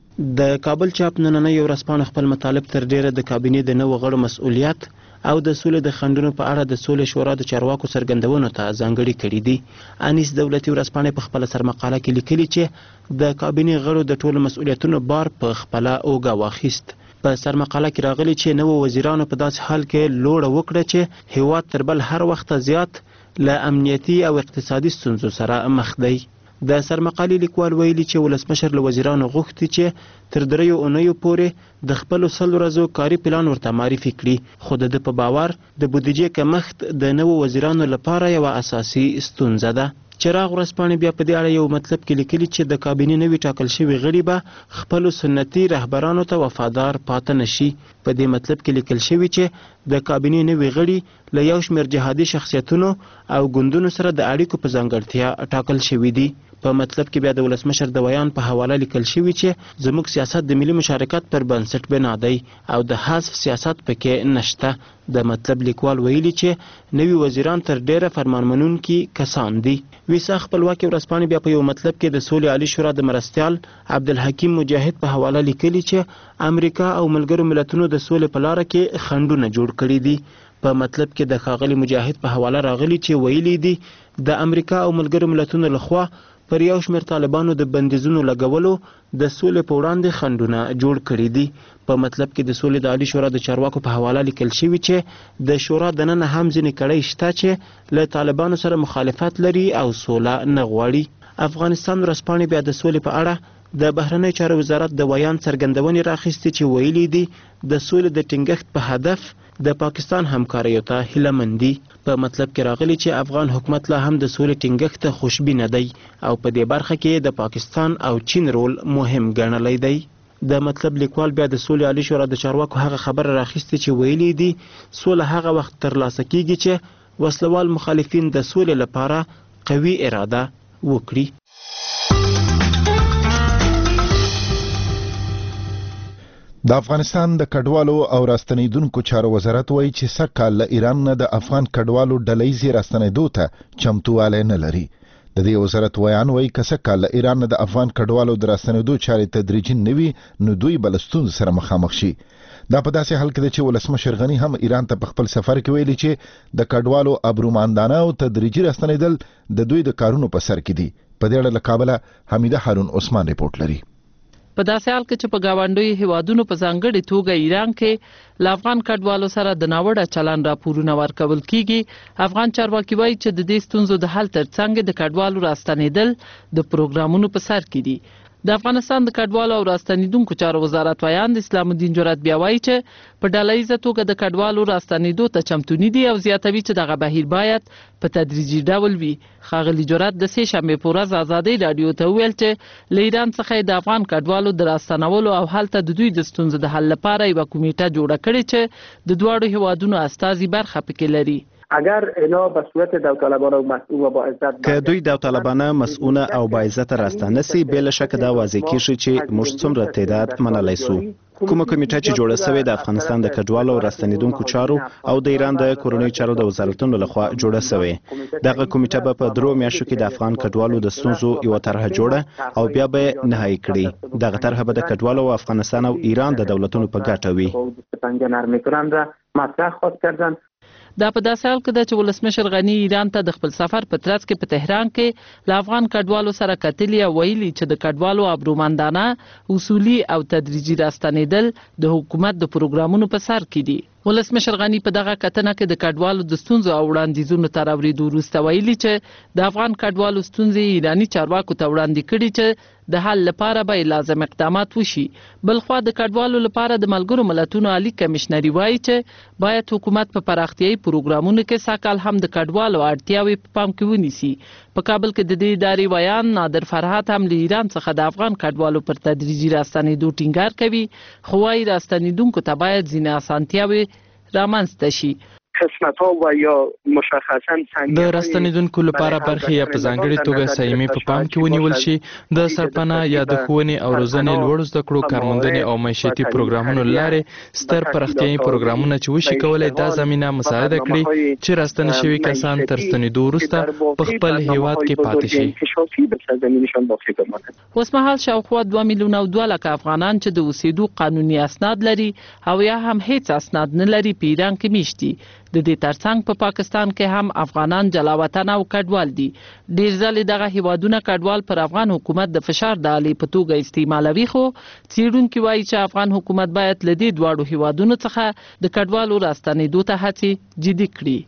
S: د کابل چاپ نننۍ ورځپاڼه خپل مطالب تر ډیره د کابینې د نوو غړو مسؤلیت او د سولې د خنډونو په اړه د سولې شورا د چارواکو څرګندونو ته ځانګړي کړي دي. انیس دولتي ورځپاڼه په خپل سرمقاله کې لیکلي چې د کابینې غړو د ټولو مسؤلیتونو بار په خپل اوګه واخیست. په سرمقاله کې راغلي چې نوو وزیرانو په داسې حال کې لوړه وکړه چې هیواد تر بل هر وخت زیات له امنیتي او اقتصادي ستونزو سره مخ دی. د سرمقالې لیکوال ویلي چې ولسمشر له وزیرانو غوښتي چې تر دریو اونیو پورې د خپلو سل ورځو کاري پلان ورته معرفي کړي، خو د ده په باور د بودیجې کمښت د نوو وزیرانو لپاره یوه اساسي ستونزه ده. چراغ ورځپاڼې بیا په دې اړه یو مطلب کې لیکلي چې د کابینې نوي ټاکل شوي غړي به خپلو سنتي رهبرانو ته وفادار پاته نشي. په دې مطلب کې لیکل شوي چې د کابینې نوي غړي له یو شمېر جهادي شخصیتونو او ګوندونو سره د اړیکو په ځانګړتیا ټاکل شوي دي. په مطلب کې بیا د ولسمشر د بیان په حواله لیکل شوي چې زموږ سیاست د ملي مشارکت پر بنسټ بنا دی او د حذف سیاست پکې نشته. د مطلب لیکوال ویلي چې نوي وزیران تر ډیره فرمانمنونکي کسان دي. ویسا خپلواکي ورځپاڼې بیا په یو مطلب کې د سولې عالي شورا د مرستیال عبدالحکیم مجاهد په حواله لیکلي چې امریکا او ملګرو ملتونو د سولې په لاره کې خنډونه جوړ کړي دي. په مطلب کې د ښاغلي مجاهد په حواله راغلي چې ویلي دي د امریکا او ملګرو ملتونو لخوا پر یو شمېر طالبانو د بندیزونو لګولو د سولې په وړاندې خنډونه جوړ کړي دي. په مطلب کې د سولې د عالي شورا د چارواکو په حواله لیکل شوي چې د شورا دننه هم ځینې کړۍ شته چې له طالبانو سره مخالفت لري او سوله نه غواړي. افغانستان ورځپاڼې بیا د سولې په اړه د بهرنۍ چارو وزارت د ویان څرګندونې راخیستې چې ویلي دي د سولې د ټینګښت په هدف د پاکستان همکاریو ته هیله مند دي. په مطلب کې راغلي چې افغان حکومت لا هم د سولې ټینګښت ته خوشبینه دی او په دې برخه کې د پاکستان او چین رول مهم ګڼلی دی. د مطلب لیکوال بیا د سولې عالي شورا د چارواکو هغه خبره راخیستې چې ویلي دي سوله هغه وخت ترلاسه کیږي چې وسلوال مخالفین د سولې لپاره قوي اراده وکړي.
A: د افغانستان د کډوالو او راستنیدونکو چارو وزارت وایي چې سږ له ایران نه د افغان کډوالو ډلهیزې راستنیدو ته چمتووالی نه لري. د دې وزارت ویان وایي که سږ کال له ایران نه د افغان کډوالو د راستنیدو چارې تدریجي نه وي نو دوی به له ستونزو سره مخامخ شي. دا په داسې حال کې ده چې ولسمشر غني هم ایران ته په خپل سفر کې ویلي چې د کډوالو ابروماندانه او تدریجي راستنیدل د دوی د کارونو په سر کې دي. په دې اړه له کابله حمیده هارون عثمان ریپورټ لري.
T: په داسې حال کې چې په گاونډیو هیوادونو په ځانګړې توګه ایران کې له افغان کډوالو سره د ناوړه چلند راپورونه ورکول کیږي، افغان چارواکي وایي چې د دې ستونزو د حل ترڅنګ د کډوالو راستنیدل د پروګرامونو په سر کې دي. د افغانستان د کډوالو او راستنیدونکو چارو وزارت ویان د اسلام الدین جرأت بیا وایي چې په ډلهییزه توګه د کډوالو راستنیدو ته چمتو نه دي او زیاتوي چې دغه بهیر باید په تدریجي ډول وي. ښاغلي جرأت د سې شنبې په ورځ ازادۍ راډیو ته وویل چې له ایران څخه د افغان کډوالو د راستنولو او هلته د دوی د ستونزو د حل لپاره یوه کمیټه جوړه کړې چې د دواړو هیوادونو استازي برخه پکې لري.
U: اگر اینا به صورت داوطلبانه مسئول و با عزت
O: که دوی داوطلبانه مسئول او با عزت راستنه سي بل شک دا واضح کیږي چې موږ څومره تعداد منلای سو. کومه کمیټه چې جوړه شوې د افغانستان د کډوالو او راستنیدونکو چارو او د ایران د کورنۍ چارو د وزارتونو لخوا جوړه شوې. دغه کمیټه به په درو میاشتو کې د افغان کډوالو د ستونزو یو طرح جوړه او بیا به نهایی کړي. دغه طرح به د کډوالو او افغانستان او ایران د دولتونو په ګټه وي.
T: دا په داسې حال کې ده چې ولسمشر غني ایران ته د خپل سفر په ترڅ کې په تهران کې له افغان کډوالو سره کتلي او ویلي چې د کډوالو ابرومندانه اصولي او تدریجي راستنیدل د حکومت د پروګرامونو په سر کې دي. ولسمشر غني په دغه کتنه کې د کډوالو د ستونزو او وړاندیزونو تر اورېدو وروسته ویلي چې د افغان کډوالو ستونزې ایراني چارواکو ته وړاندې کړي چې د حل لپاره به لازم اقدامات وشي. بلخوا د کډوالو لپاره د ملګرو ملتونو عالی کمشنري وایي چې باید حکومت په پراختیایي پروګرامونو کې ساکال هم د کډوالو اړتیاوې په پام کې ونیسي. په کابل کې د دې ادارې ویان نادر فرحات هم له ایران څخه د افغان کډوالو پر تدریجي راستنېدو ټینګار کوي، خو وايي راستنېدونکو ته باید ځینې اسانتیاوې رامنځته شي.
U: قسمت‌ها و یا مشخصا
H: د راستنیدونکو لپاره برخې یا په ځانګړي توګه سایمې په پام کې ونیول شي. د سرپناه یا د ښوونې او روزنې لوړو زده کړو کارموندنې او معیشتي پروګرامونو لارې ستر پراختیایي پروګرامونه چې وشي کولای دا زمینه مساعده کړي چې راستنې شوي کسان تر ستنېدو وروسته په خپل هیواد کې پاتې شي.
T: اوسمهال شاوخوا دوه میلیونه او دوه لکه افغانان چې د اوسېدو قانوني اسناد لري او یا هم هیڅ اسناد نه لري په ایران کې میشت دي. د دې ترڅنګ په پا پاکستان کې هم افغانان جلاوطن او کډوال دي. ډیر ځله دغه هیوادونه کډوال پر افغان حکومت د فشار د آلې په توګه استعمالوي، خو څېړونکي وایي چې افغان حکومت باید له دې دواړو هیوادونو څخه د کډوالو راستنېدو ته هڅې جدي کړي.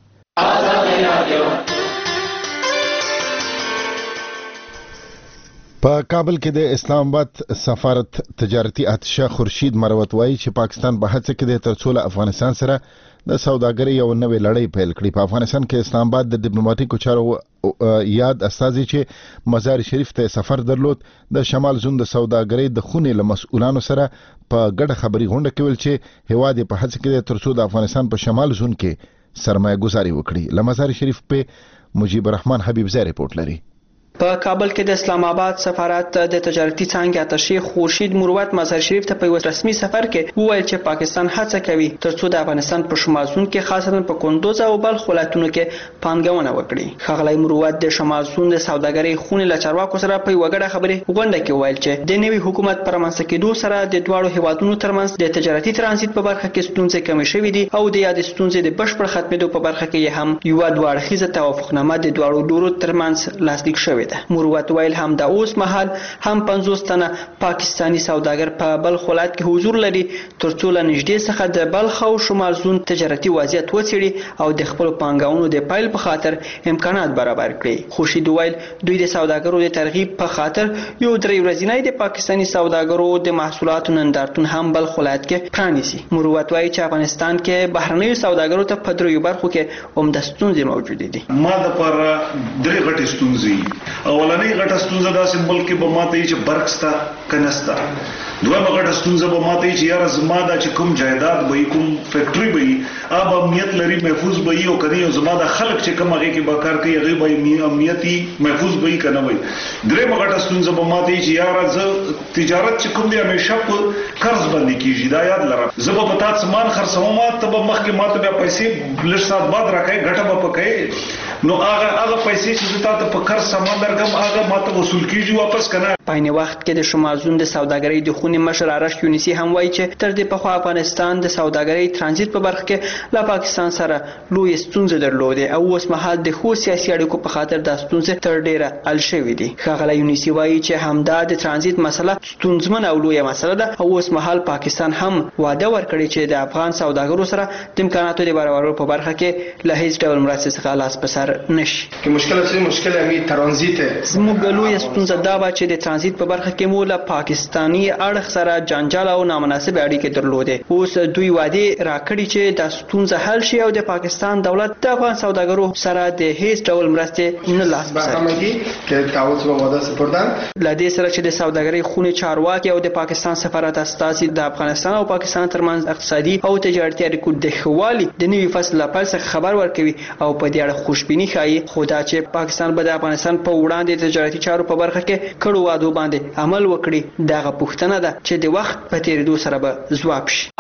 A: په کابل کې د اسلام آباد سفارت تجارتي اتشه خورشید مروت وایي چې پاکستان به هڅه کوي ترڅو له افغانستان سره د سوداګرۍ یو نوې لړۍ پیل کړي. په افغانستان کې اسلام آباد د ډیپلوماټیکو چارو یاد استازي چې مزار شریف ته سفر درلود د شمال زون د سوداګرۍ د خونې له مسؤلانو سره په ګډه خبري غونډه کې ویل چې هواد په هڅه کوي ترڅو د افغانستان په شمال زون کې سرمایه گذاري وکړي. له مزار شریف په مجيب الرحمن حبیب زه ریپورت لري.
B: په کابل کې د اسلام آباد سفارت د تجارتي څانګې اتشې خورشید مروت مزار شریف ته په یو رسمي سفر کې وویل چې پاکستان هڅه کوي ترڅو د افغانستان په شمال زون کې خاصتا په کندوز او بلخ ولایتونو کې پانګونه وکړي. ښاغلی مروت د شمال زون د سوداګرۍ خونې له چارواکو سره په یو ګډه خبرې غونډه کې وویل چې د نوي حکومت پر منځ کېدو سره د دواړو هیوادونو ترمنځ د تجارتي ترانزیت په برخه کې ستونزې کمې شوې دي او د یاد ستونزې د بشپړ ختمېدو په برخه کې هم یو دوه اړخیزه توافقنامه د دواړو لورو ترمنځ لاسلیک شوې ده. مروت ویل هم د اوس مهال هم پنځوس تنه پاکستانی سوداګر په بلخ ولایت کې حضور لري ترڅو له نږدې څخه د بلخ او شمال زون تجارتي وضعیت وڅېړي او د خپل پانګونو د پیل په خاطر امکانات برابر کړي. خورشید ویل دوی د سوداګرو د ترغیب په خاطر یو درې ورځنی د پاکستانی سوداګرو د محصولاتو نندارتون هم بلخ ولایت کې پرانیسي. مروت وایي چې افغانستان کې بهرنیو سوداګرو ته په دریو برخو کې عمده ستونزې موجودې دي.
V: ما د پر درې غټې ستونزې اولنۍ غټه ستونزه دا سیمبل کې به ماته چې برکستا کنستا دوه غټه ستونزه به ماته چې یاره زما دا چې کوم جایداد به کوم فیکټری به اب امنیت لري محفوظ به یو کني او زما دا خلک چې کوم هغه کې به کار کوي هغه به امنیتي محفوظ به کنه وي. درې غټه ستونزه به ماته چې یاره ز تجارت چې کوم دی همیشه په قرض باندې کیږي دا یاد لرم. زه به پتا سامان خرڅوم ته به مخکې ماته به پیسې لږ سات بعد راکې غټه به پکې نو هغه هغه پیسې چې تاسو په قرض سامان درکم هغه ماته وصول کیږي واپس کنه.
B: په عین وخت کې د شمال زون د سوداګرۍ د خونې مشر آرش یونیسی هم وایي چې تر دې پخوا افغانستان د سوداګرۍ ترانزیت په برخه کې له پاکستان سره لوی ستونزې درلودې او اوس مهال د خو سیاسي اړیکو په خاطر د ستونزې تر ډیره حل شوې دي. ښاغلی یونیسی وایي چې همدا د ترانزیت مسله ستونزمنه او لویه مسله ده او اوس مهال پاکستان هم وعده ورکړي چې د افغان سوداګرو سره د امکاناتو د برابرولو په برخه کې له هیڅ ډول مرستې څخه لاس په سر نشي.
W: که مشکل اصلي مشکل همین ترانزیت
B: زموږ لویه ستونزه دا به چې د ترانزیت په برخه کې مو له پاکستانی اړخ سره جنجال او نامناسب اړیکې درلودې. اوس دوی وعده راکړي چې د ستونزه حل شي او د پاکستان دولت د افغان سوداګرو سره د هیڅ ډول مرستې نه لاس په سر
W: کې تعهد و وعده سپردن.
B: له دې سره چې د سوداګرۍ خونې چارواکي او د پاکستان سفارت استازي د افغانستان او پاکستان ترمنځ اقتصادي او تجارتي اړیکو د ښه والي د نوي فصل لپاره څخه خبر ورکوي او په دې اړه خوشبیني ښایي. خو دا چې پاکستان به د افغانستان په وړاندې تجارتي چارو په برخه کې کړو وعدو باندې عمل وکړي دغه پوښتنه ده چې د وخت په تیریدو سره به ځواب شي.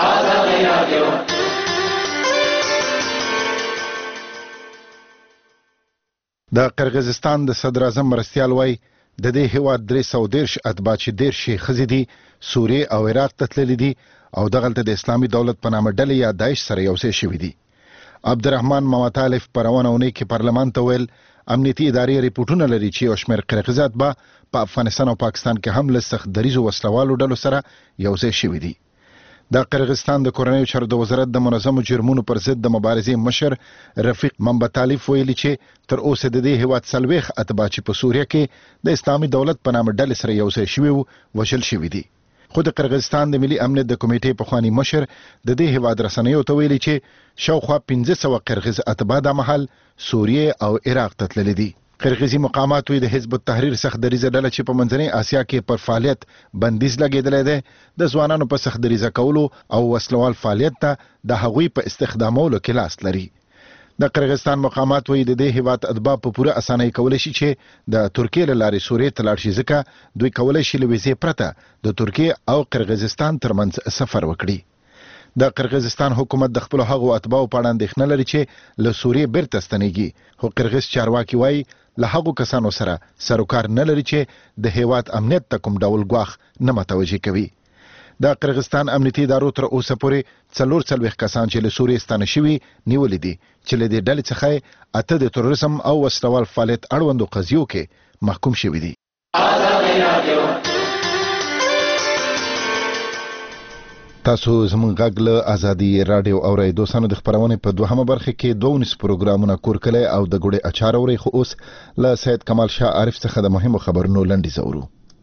A: د قرغیزستان د صدر اعظم مرستیال وای د دې هیواد درې سوه دېرش اتباع چې دېرش ښځې دي سوریې او عراق ته تللي دي او دغلته د اسلامي دولت په نامه ډلې یا داعش سره یو ځای شوي دي. عبدالرحمن ممطالف په روانه اونۍ کې پارلمان ته ویل امنیتي ادارې ریپورټونه لري چې یو شمېر قرغیزات به په افغانستان او پاکستان کې هم له سخت دریزو وسلوالو ډلو سره یو ځای شوي دي. د قرغیزستان د کورنیو چارو د وزارت د منظمو جرمونو پر ضد د مبارزې مشر رفیق ممطالف ویلي چې تر اوسه د دې هیواد څلوېښت اتباع چې په سوریه کې د اسلامي دولت په نامه ډلې سره یو ځای شوي وو وژل شوي دي. خو د قرغیزستان د ملي امنیت د کمیټې پخوانی مشر د دې هیواد رسنیو ته ویلي چې شاوخوا پنځه سوه قرغیز اتباع د مهال سوریې او عراق ته تللي دي. قرغیزي مقامات وی د حزب التحریر سخت دریزه ډله چې په منځنۍ اسیا کې پر فعالیت بندیز لګېدلی دی د ځوانانو په سخت دریزه کولو او وسلوال فعالیت ته د هغوی په استخدامولو کې لاس لري. د قرغیزستان مقامات وایي د دې هیواد اتباع په پوره اسانۍ کولی شي چې د ترکیې له لارې سوریې ته لاړ شي، ځکه دوی کولی شي له ویزې پرته د ترکیې او قرغیزستان ترمنځ سفر وکړي. د قرغیزستان حکومت د خپلو هغو اتباعو په اړه اندېښنه لري چې له سوریې بیرته ستنېږي، خو قرغیز چارواکي وایي له هغو کسانو سره سروکار نه لري چې د هیواد امنیت ته کوم ډول ګواښ نه متوجه کوي. د قرغیزستان امنیتي ادارو تر اوسه پورې څلور څلوېښت کسان چې له سوریې ستانه شوي نیولي دي، چې له دې ډلې څخه اته د تروریزم او وسلوال فعالیت اړوندو قضیو کې محکوم شوي دي. تاسو زموږ غږ له ازادي راډیو اورئ. دوستانو د خپرونې په دوهمه برخه کې دوه ونیس پروګرامونه کور کلی او د ګوړې اچار اورئ، خو اوس له سید کمال شاه عارف څخه د مهمو خبرونو لنډیز اورو.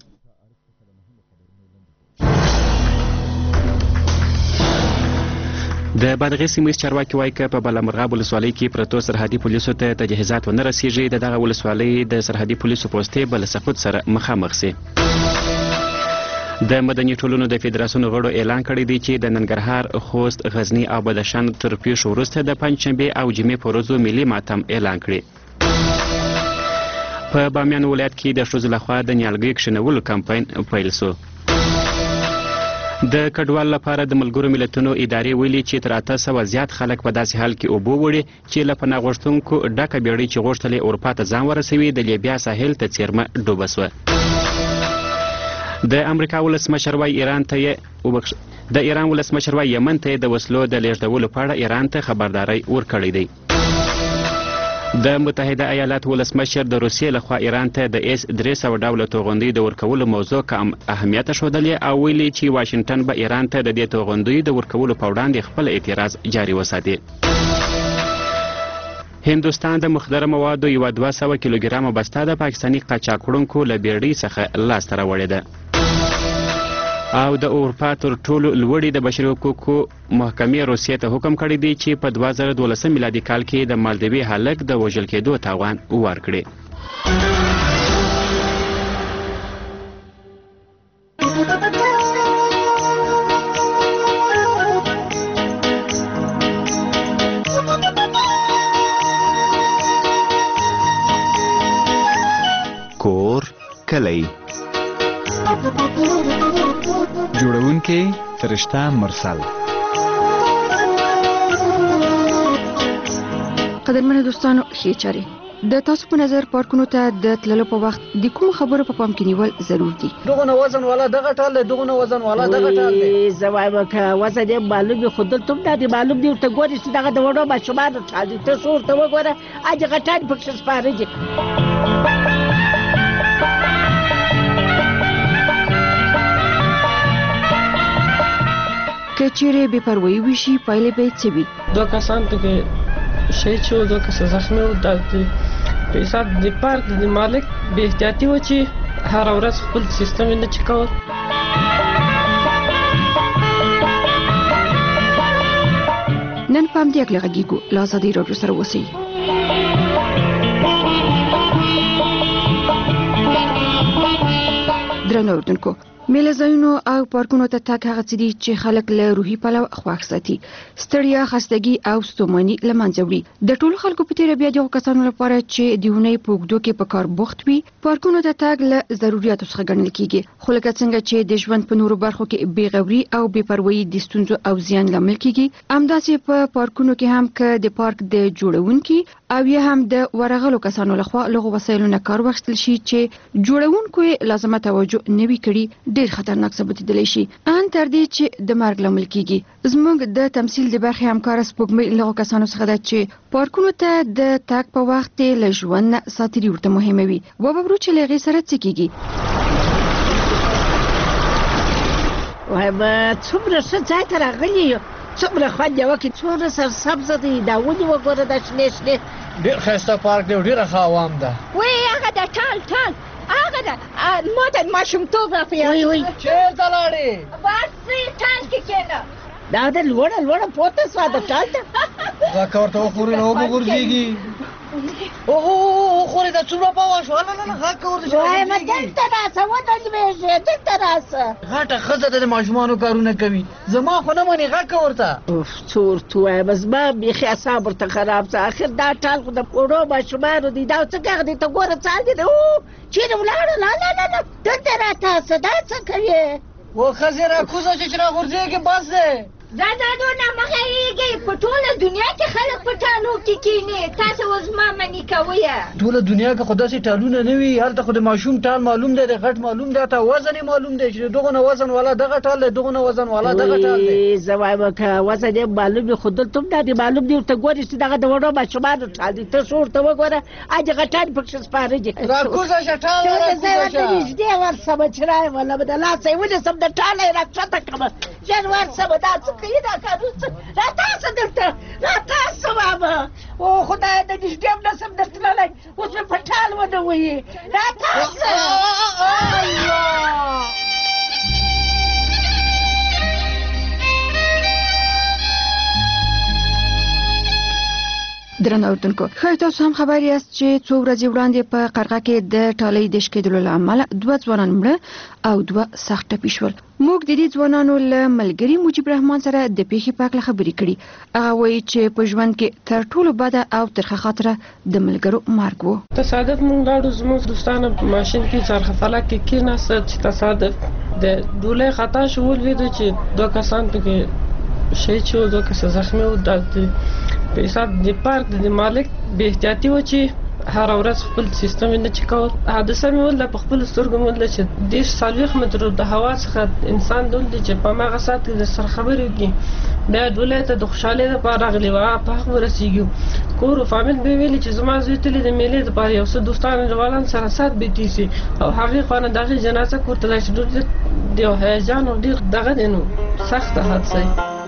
C: د بادغیس سیمه چارواکي وایي که په بالامرغاب ولسوالۍ کې پرتو سرحدي پولیسو ته تجهیزات ونه رسیږي، د دغه ولسوالۍ د سرحدي پولیسو پوستې به له سقوط سره مخامخ سي. د مدني ټولنو د فدراسیون غړو اعلان کړی دی چې د ننګرهار، خوست، غزني او بدخشان تر پیښو وروسته د پنجشنبې او جمعې په ورځو ملي ماتم اعلان کړي. په بامیان ولایت کې د ښځو لخوا د نیالګیو کښېنولو کمپاین پیل سو. د کډوال لپاره د ملګرو ملتونو ادارې ویلي چې تر اته سوه زیات خلک په داسې حال کې اوبه وړي چې له پناه غوښتونکو ډکه بیړۍ چې غوښتل یې اروپا ته ځان ورسوي د لیبیا ساحل ته څیرمه ډوبه سوه. د امریکا ولسمشر وایي ایران ته یې د ایران ولسمشر وایي یمن ته یې د وسلو د لیږدولو په اړه ایران ته خبرداری ورکړی دی. د متحده ایالاتو ولسمشر د روسیې لخوا ایران ته د ایس درې سوه ډوله توغندیو د ورکولو موضوع کم اهمیت ښودلې او ویلي چې واشنګټن به ایران ته د دې توغندیو د ورکولو په وړاندې خپل اعتراض جاري وساتي. هندوستان د مخدره موادو یوه دوه سوه کیلوګرامه بسته د پاکستاني قاچاقړونکو له بیړۍ څخه لاسته راوړې ده. او د اروپا تر ټولو لوړې د بشري حقوقو محکمې روسیې ته حکم کړی دی چې په دوه زره دولسم میلادي کال کې د مالدیوي هلک د وژل کېدو تاوان ورکړي.
O: کور کلی جوړونکې فرشته مرسل.
F: قدرمنو دوستانو، ښې چارې. د تاسو په نظر پارکونو ته د تللو په وخت د کوم خبرو په پام کې نیول ضرور دي؟
M: دغه نه وزن والا دغه ټال دی، دغه نه وزن والا دغه ټال دی. زه وایم که وزن یې معلوم وي، خو دلته هم دا دی معلوم دی، ورته ګورې چې دغه د وړو ماشومانو ټال دی. ته څو ورته وګوره، هغه غټان پکښې سپاره دي. که چیرې بې پروایي وشي پایلې به څه وي؟
G: دوه کسان پکې شهید شو، دوه کسه زخمي وو. د حساب د پارک د مالک بې احتیاطي وه چې هره ورځ خپل سیستم یې نه چک کول.
F: نن په همدې هکله غږیږو، له ازادۍ راډیو سره اوسئ. درنو اردوونکو، میله ځایونو او پارکونو ته تګ هغه څه دي چې خلک له روحي پلوه خوښ ساتي، ستړیا، خستګي او ستوماني له منځه وړي. د ټولو خلکو په تېره بیا دغو کسانو لپاره چې د اونۍ په اوږدو کې په کار بوخت وي، پارکونو ته تګ له ضرورياتو څخه ګڼل کېږي. خو لکه څنګه چې د ژوند په نورو برخو کې بې غوري او بې پروایي د ستونزو او زیان لامل کېږي، همداسې په پارکونو کې هم که د پارک د جوړونکي او یا هم د ورغلو کسانو لخوا لغو وسایلو نه کار واخیستل شي چې جوړونکو یې لازمه توجه نه وي کړې، ډېر خطرناک ثابتېدلی شي، ان تر دې چې د مرګ لامل کېږي. زموږ د تمثیل د برخې همکاره سپوږمۍ له هغو کسانو څخه ده چې پارکونو ته د تګ په وخت یې له ژوند نه ساتنې ورته مهمه وي. وبورو چې له هغې سره څه کېږي.
M: وایم څومره ښه ځای ته راغلي یو، څومره خوند یې وکړي، څومره سرسبزه دی، دا ونې وګوره دا شنې شنې.
X: ډېر ښایسته پارک دی او ډېره ښه عوام ده.
E: وی هغه د ټال ټال هغه ده ما ته ماشومتوب را په یاد.
M: وی وی
X: چېرته لاړې؟
E: بس ټال کې کېنه.
M: دا د لوړه لوړه پورته سوه د ټال ته.
X: ځکه ورته وخوري نو اوبه غورځېږي. اوه خورې دا څومره پوه شو نه نه غږ کوي
M: وایم دلته راسه ودرېږې دلته راسه
X: غټه ښځه د ماشومانو کارونه کوي زما خو نه منې غږ کوه ورته
M: اوف څه ورته ووایم زما بیخي اعصاب ورته خراب څه اخر دا ټال خو د وړو ماشومانو دی دا څه کغ دی ته ګوره څال دی او چیرې ولاړه نه نه نه نه دلته راتاسه دا څه کوې
X: و ښځې راکوزه چې چې راغورځېږي بس دی
E: دا دا دونه مه غږېږئ په ټوله دنیا کې خلک په ټالو کې کښېني تاسې اوس ما منې کوئ
X: ټوله دنیا کې خو داسې ټالونه نه وي هلته خو د ماشوم ټال معلوم دی د غټ معلوم دی ته وزن یې معلوم دی چې دغه نه وزن والا دغه ټال دی دغه نه وزن والا دغه ټال دی
M: زه وایم که وزن یې معلوم وي خو دلته هم دا د معلوم دی ورته ګورې چې دغه د وړو ماشومانو ټال دی ته څو ورته وګوره اجې غټان پکښې سپاره دي
X: راکوزه شه ټال
M: زه ورته نږدې ورسمه چې رایم والله به د لاسه یې ونیسم د ټاله یې راکښته کړمه ژر ورسمه دا څه کوي دا کارونه راتاسه دلته راتاسه بابا او خدای د نږدې هم نسم درتللی اوس مې په ټال ونه وهي راتاسه
F: درنو اوریدونکو ښایي تاسو هم خبر یاست چې څو ورځې وړاندې په قرغه کې د ټالۍ د شکېدلو له امله دوه ځوانان مړه او دوه سخت ټپي شول موږ د دې ځوانانو له ملګري مجیب رحمان سره د پیښې په اړه خبرې کړې هغه وایي چې په ژوند کې تر ټولو بده او ترخه خاطره د ملګرو مرګ و
G: تصادف موږ لاړو زموږ دوستانو په ماشین کې څرخه فلک کې کېناست چې تصادف د ډولۍ خطا شو ولیدو چې دوه کسان پکې شهید شو دوه کسه زخمي وو د په حساب د پارک د مالک به احتیاطي و چې هر ورځ خپل سیستم نه چکاو حادثه مې ول په خپل سترګو مول چې د سالوخ متر د هوا څخه انسان دول چې په ماغه سات کې د سر خبرې کې بیا ولایت د خوشاله لپاره راغلی و په هغه ورسیږي کور فامیل به ویل چې زما زوی تل د میلې لپاره یو څه دوستان روان سره سات بیتی سي او هغه خانه دغه جنازه کوته چې د هیجان او ډیر دغه دینو سخت حادثه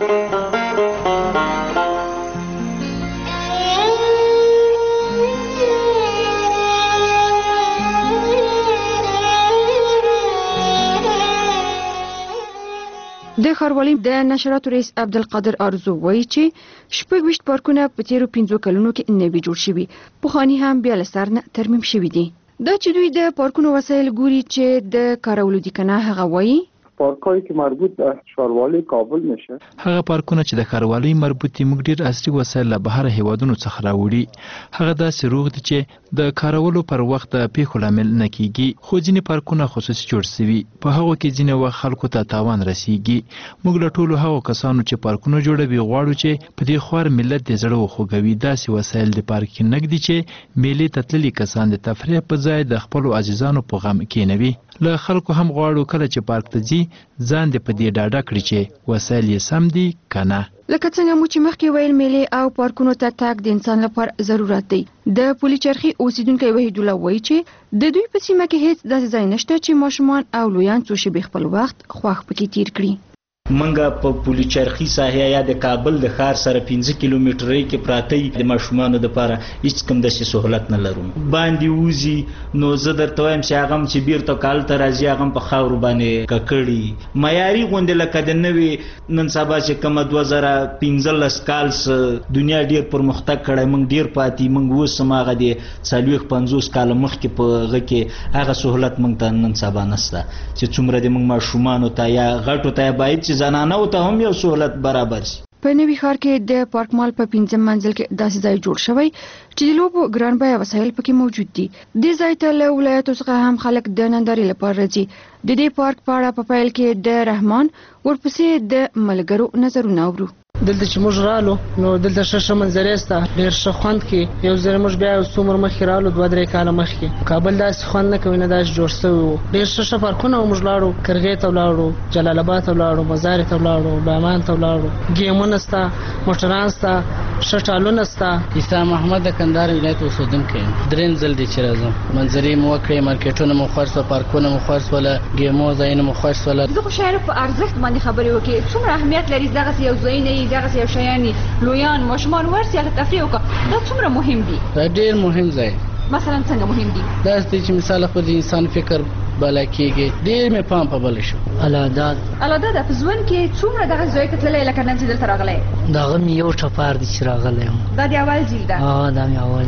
F: د ښاروالۍ د نشراتو رئیس عبدالقادر ارزو وایي چې شپږ ویشت پارکونه په تیرو پنځو کلونو کې نوي جوړ شوي پخواني هم بیا له سر نه ترمیم شوي دي دا چې دوی د پارکونو وسایل ګوري چې د کارولو دي کنه هغه وایي
U: پارکایی که مربوط به ښاروالۍ کابل میشه
H: هغه پارکونه چې د ښاروالۍ مربوط دي موږ ډیر عصري وسایل له بهر هیوادونو څخه راوړي هغه داسې روغ دي چې د کارولو پر وخت د پیښو لامل نه کیږي خو ځینې پارکونه خصوصي جوړ شوي په هغو کې ځینې وخت خلکو ته تاوان رسیږي موږ له ټولو هغو کسانو چې پارکونه جوړوي غواړو چې په دې خوار ملت د زړه وخوږوي داسې وسایل د پارک نګدي چې میلې ته تللي کسان د تفریح په ځای د خپلو عزیزانو په غم کېنوي له خلکو هم غواړو کله چې پارک ته ځي ځان دې په دې ډاډه کړي چې وسایل یې سم دي کنه
F: لکه څنګه مو چې مخکې ویل میلې او پارکونو ته تګ د انسان لپاره ضرورت دی د پولي چرخي اوسیدونکو وحید الله وایي چې د دوی په سیمه کې هیڅ داسې ځای نشته چې ماشومان او لویان څو شیبې خپل وخت خوښ پکې تیر کړي
D: منګه په پولي چرخي ساحه یا د کابل د ښار سره پنځه کیلومترۍ کې پراته د ماشومانو لپاره هیڅ کوم داسې سہولت نه لرو باندې وزي نو زه درته وایم چې هغه چې بیرته کال ته راځي هغه په خاورو باندې ککړي معیاري غونډه لکه د نوې نن سبا چې کوم دوه زره پنځلس کال دنیا ډیر پرمختګ کړی موږ ډیر پاتې موږ اوس هم هغه د څلوېښت پنځوس کاله مخکې په هغه کې هغه سہولت موږ ته نن سبا نشته چې څومره د موږ ماشومانو ته یا غټو ته باید چې زنانه او ته هم یو سہولت برابر شي
F: په نوي ښار کې د پارک مال په پنځم منزل کې داسې ځای جوړ شوی چې د لوبو ګران بیه وسایل پکې موجود دي د ځای ته له ولایتو څخه هم خلک د نندارې لپاره راځي د دې پارک په اړه په پیل کې د رحمان ورپسې د ملګرو نظرونه اورو
N: دلته چې موږ رالو نو دلته ښه ښه منظرې شته ډېر ښه خوند کوي یو ځل موږ بیا یو څو عمر مخکې رالو دوه درې کاله مخکې کابل داسې خوند نه کوي نه داسې جوړ شوی و ډېر ښه ښه پارکونه موږ لاړو کرغې ته ولاړو جلال آباد ته ولاړو مزار ته ولاړو بامان ته ولاړو ګیمونه شته موټران شته ښه ټالونه شته
J: عیسی محمد د کندهار ولایت اوسېدونکی یم درېیم ځل دی چې راځم منظرې مو وکړې مارکیټونه مو خوښ شول پارکونه مو خوښ شول ګیمو ځایونه مو خوښ شول
E: زه خو شاید په ارزښت باندې خبرې وکړې څومره اهمیت لري دغسې یو ځایونه یي دغسې یو شیان لویان ماشومان ورسي هغه تفریح وکړه دا څومره مهم دي
J: دا ډېر مهم ځای
E: مثلا څنګه مهم دي
J: دا چې مثال خو د انسان فکر بالا کېږي ډېر مې پام په بل شو
N: الاداد
E: الاداد په ځوان کې څومره دغه ځای ته تللی لکه نن چې دلته راغلی
N: دغه مې یو ټپار دی چې راغلی یم
E: دا د اول ځل ده
N: ها دا مې اول ځل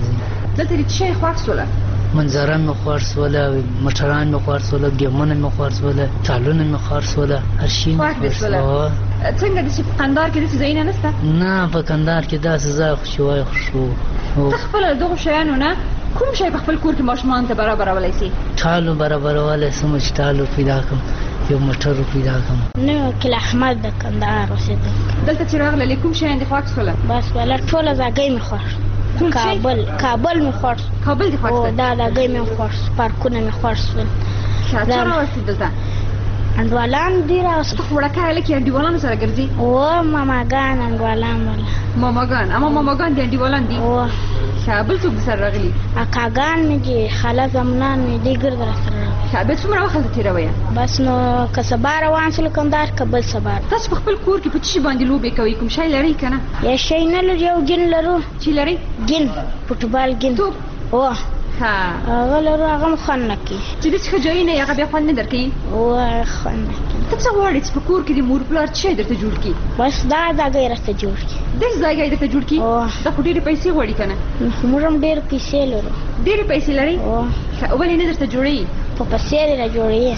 F: دلته دې څه خوښ سوله
J: منظره مې خوښ سوله موټران مې خوښ سوله ګیمونه مې خوښ سوله ټالونه مې خوښ سوله هر شي مې خوښ سوله.
F: څنګه داسې په قندار کې داسې ځایونه نشته؟
J: نه په قندار کې داسې ځای خو چې وایي خوشو.
F: ته خپله دغو شیانو نه کوم شی په خپل کور کې ماشومانو ته برابرولی سي؟
J: ټالو برابرولی سم چې ټالو پیدا کړم یو موټر پیدا کړم.
I: نه وکیل احمد د کندهار اوسېدونکی.
F: دلته چې راغللې کوم شیان دې خوښ سوله؟
I: بس والا ټوله ځاګۍ مې خوښ. کابل کابل مې خوښ.
F: کابل دې خوښ؟
I: او دا ځاګۍ مې خوښ، پارکونه مې خوښ سول.
F: څه راوستې دلته؟
I: انډوالان دي راوستې.
F: ته خو وړکه هلک یې انډیوالانو سره ګرځي؟
I: او ماماګان انډوالان ولا
F: ماماګان. اما ماماګان دې انډیوالان دي؟
I: او
F: ښه بل څوک سره راغلي؟
I: اکاګان مې دي، خاله زمنان مې دي ګرد را سره راغلي.
F: ښه بیا څومره وخت هلته تېروئ؟
I: بس نو که سبا روان شولو کندهار که بل سبا.
F: تاسو په خپل کور کې په څه شي باندې لوبې کوئ؟ کوم شی لرئ که نه؟
I: یا شی نه لرو، یو ګین لرو.
F: چې لرئ؟
I: ګین فوټبال ګین.
F: توپ؟
I: او
F: ها
I: هغه لرو، هغه هم خوند نه کوي.
F: چې داسې ښه ځایونه یې هغه بیا خوند نه درکوي؟
I: او خوند نه کوي.
F: ته څه غواړې چې په کور کې د مور پلار څه شی درته جوړ کړي؟
I: بس دا ځاګۍ راته جوړ کړي.
F: داسې ځایګی درته جوړ کړي؟ دا خو ډېرې پیسې غواړي که نه؟
I: موږ هم ډېرې پیسې لرو.
F: ډېرې پیسې لرئ؟ ولې نه درته جوړوي؟
I: په پیسې دې را جوړوي.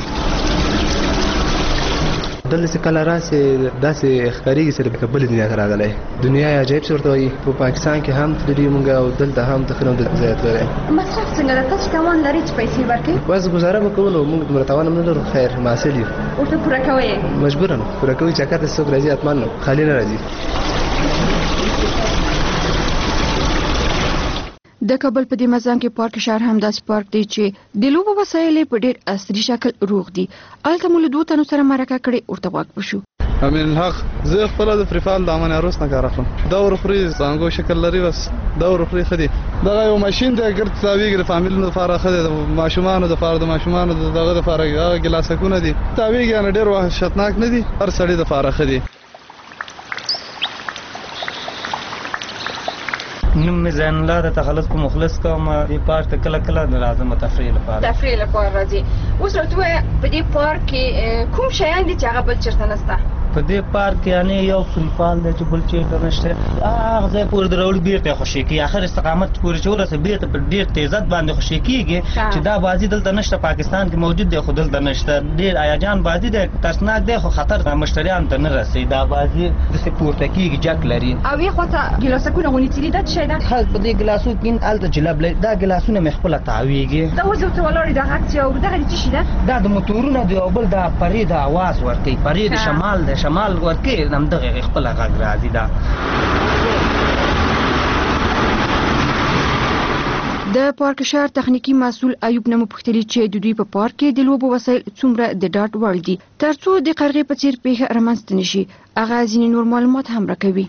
W: دلته چې کله راسې داسې ښکارېږي چې لکه بلې دنیا ته راغلی. دنیا یې عجایب څه ورته وایي. په پاکستان کې هم تللي موږ او دلته هم تقریبا د ځای تللی.
F: مصرف څنګه ده؟ تاسو توان لرئ چې پیسې ورکړئ؟
W: بس ګزاره به کوو، نو موږ دومره توان هم نه لرو. خیر محصل یو،
F: ورته پوره کوئ؟
W: مجبوره پوره کوي. چکر ته څوک راځي حتما نو خالي نه راځي.
F: د کابل په دې مزان کې پارک شهر هم داسې پارک دی چې د لوبو وسایل په ډېر عصري شکل روغ دي. هلته مو له دوو تنو سره مرکه کړې، ورته غوږ وشو.
K: امین الحق زه خپله د فریفال د امان عروس نه کار اخلم. دا ورخوري زانګو شکل لري، بس دا ورخوري ښه دي. دغه یو ماشین دی ګرد تاویږي د فامیلونو دپاره ښه دی، د ماشومانو دپاره د ماشومانو دغه دپاره هغه ګلاسکونه دي تاویږي، یعنې ډېر وحشتناک نه دي، هر سړي دپاره ښه دي.
D: نوم مې زین الله د تخلص په مخلص کوم. دې پارک ته کله کله راځم تفریح لپاره.
F: تفریح لپاره راځي. اوس راته ووایه په دې پارک کې کوم شیان دي چې هغه بل چېرته نشته؟
D: په دې پارک کې یعنې یو فریفال دی چې بل چېرته نشته. هغه ځای پورې دروړ بېرته یې خوشې کېږي، آخر استقامت پورې چې ورسې بېرته په ډېر تیزت باندې خوشې کېږي چې دا بازي دلته نشته. پاکستان کې موجود دی خو دلته نشته. ډېر هیجان بازي دی، ترسناک دی خو خطر مشتریانو ته نه رسوي. دا بازي داسې پورته کېږي، جک لري.
F: او یې خواته ګیلاسکونه غونډې دي، دا څه شی ده؟
D: خلک په دې ګلاسو کې هلته جلب لري. دا ګلاسونه مې خپله تاویږي.
F: دا اوس ورته ولاړ دي، دا غږ چې اورو دغه څه شي ده؟
D: دا د موټورونه دی او بل دا پرې د اواز ورکوي. پرې د شمال د شمال ورکوي، همدغه خپله غږ راځي. دا
F: د پارک شهر تخنیکی مسؤل ایوب نه مو پوښتلي چې د دوی په پارک کې د لوبو وسایل څومره د ډاډ وړ دي ترڅو د قرغې په څیر پیښه رامنځته نه شي. هغه ځینې نور معلومات هم راکوي.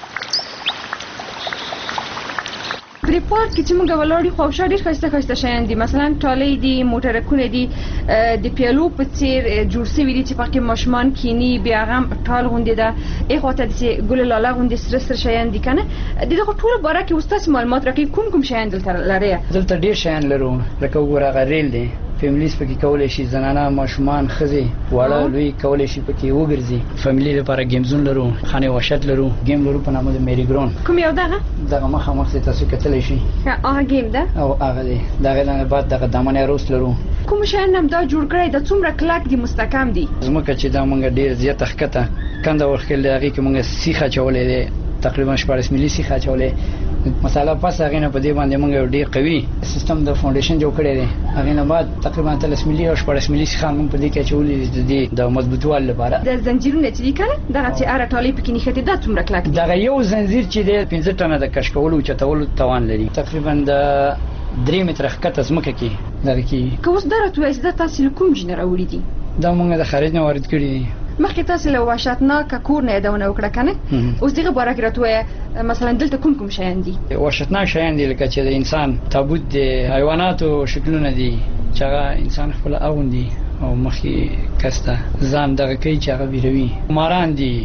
F: په پارک کې چې موږ ولاړ یو خو شا ډېر ښایسته ښایسته شیان دي، مثلا ټالۍ دي، موټرکونه دي، د پیالو په څیر جوړ شوي دي چې پکې ماشومان کیني، بیا هغه هم ټال غوندې ده، ایخواته داسې ګل لاله غوندې سره سره شیان دي که نه. د دغو ټولو باره کې اوس تاسې معلومات راکوي کوم کوم شیان دلته لرئ؟
L: دلته ډېر شیان لرو، لکه وګوره هغه ریل دی، فیملیز پکې کولی شي، زنانه، ماشومان، ښځې، واړه لوی کولی شي پکې وګرځي. فیملي لپاره ګیمزون لرو، خانې وحشت لرو، ګیم لرو په نامه د میری ګراون.
F: کوم یو دغه؟
L: دغه مخامخ چې تاسو کتلی شي
F: هغه ګیم ده
L: او هغه دی. د هغې نه بعد دغه دامن عروس لرو.
F: کوم شیان هم دا جوړ کړی د څومره کلک دي، مستحکم دي؟
L: ځمکه چې دا مونږ ډېر زیاته ښکته کنده ورخېل دی، هغې کې مونږ سیخ اچولی دی، تقریبا شپاړس ملي سیخ اچولی. مساله پس هغې نه په دې باندې مونږ یو ډېر قوي سیستم د فاونډیشن جوړ کړی دی. هغې نه بعد تقریبا اتلس ملي او شپاړس ملي سیخان مونږ په دې کې اچولي دي د دې د مضبوطوالي لپاره.
F: د زنجیرونه چې دي که نه دغه چې هره ټالۍ پکې نښتې دا څومره کلک دي؟
L: دغه یو زنځیر چې دی پنځه ټنه د کش کولو اوچتولو توان لري. تقریبا د درې متره ښکته ځمکه کې دغه کېږي.
F: که اوس دا راته ووایاست دا تاسې له کوم ځای نه راوړي دي؟
L: دا مونږ د خارج نه وارد کړي دي.
F: مخکې تاسې له وحشتناکه کور نه یادونه وکړه که نه؟ اوس دغه باره کې راته ووایه مثلا دلته کوم کوم شیان دي؟
L: وحشتناک شیان دي لکه چې د انسان تابوت دی، حیواناتو شکلونه دي چې هغه انسان خپله اغوندي او مخکې کس ته ځان دغه کوي چې هغه ویروي. ماران دي،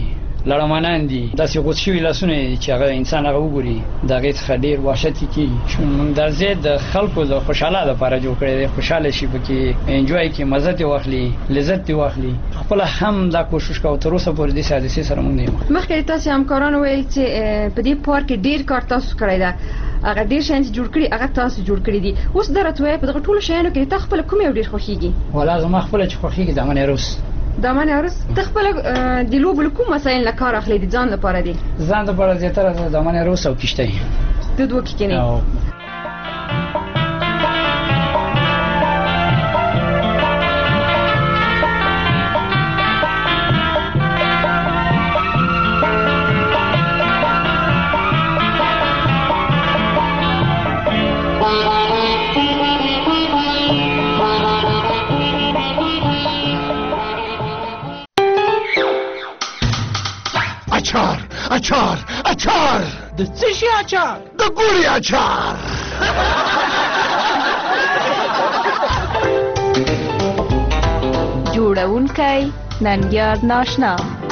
L: لړمانان دي داسې غوڅ شوي لاسونه چې هغه انسان هغه وګوري د هغې څخه ډېر وحشت یې کېږي. موږ دا ځای د خلکو د خوشحاله لپاره جوړ کړی دی، خوشحاله شي پکې انجوای کړي، مزه ترې واخلي، لذت ترې واخلي. خپله هم دا کوشش کوو تر اوسه پورې داسې حادثې سره موږ نه یو.
F: مخکې تاسې همکارانو ویل چې په دې پارک کې ډېر کار تاسو کړی ده، هغه ډېر شیان چې جوړ کړي هغه تاسو جوړ کړي دي. اوس دا راته وایه په دغه ټولو شیانو کې تا خپله کوم یو ډېر خوښېږي؟
L: والا زما خپله چې خوښېږي دامن عروس.
F: دامن عروس ته خپله د لوبو له کوم وسایل نه کار اخلي د ځان لپاره دي؟
L: ځان لپاره زیاتره دامن عروس او کشتۍ
F: د دوه کې کني.
P: اچار اچار اچار
X: د څه شي اچار؟
P: د ګوړې اچار.
Q: جوړونکی ننګیار ناشنا.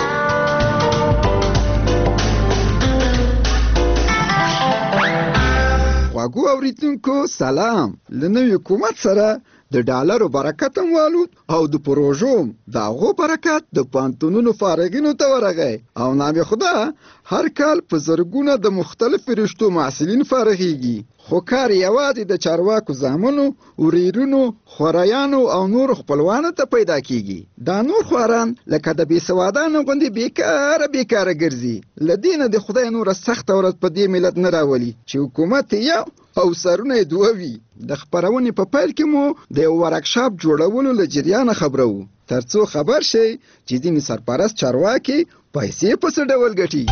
R: واګو اوریدونکو سلام. له نوي حکومت سره د ډالرو برکت هم والود او د پروژو د هغو برکت د پوهنتونونو فارغینو ته ورغی او نام خدا هر کال په زرګونه د مختلفو رشتو محصلین فارغیږي. خو کار یوازې د چارواکو زامنو، ورېرونو، خوریانو او نور خپلوانو ته پیدا کیږي. دا نور خواران لکه د بېسوادانو غوندې بیکاره بیکاره ګرځي. له دې نه د خدای نوره سخته ورځ په دې ملت نه راولي چې حکومت یو او سرونه یې دوه وي. د خپرونې په پیل کې مو د یو ورکشاپ جوړولو له جریانه خبرو تر څو خبر شئ چې ځینې سرپرست چارواکي پیسې په څه ډول ګټي.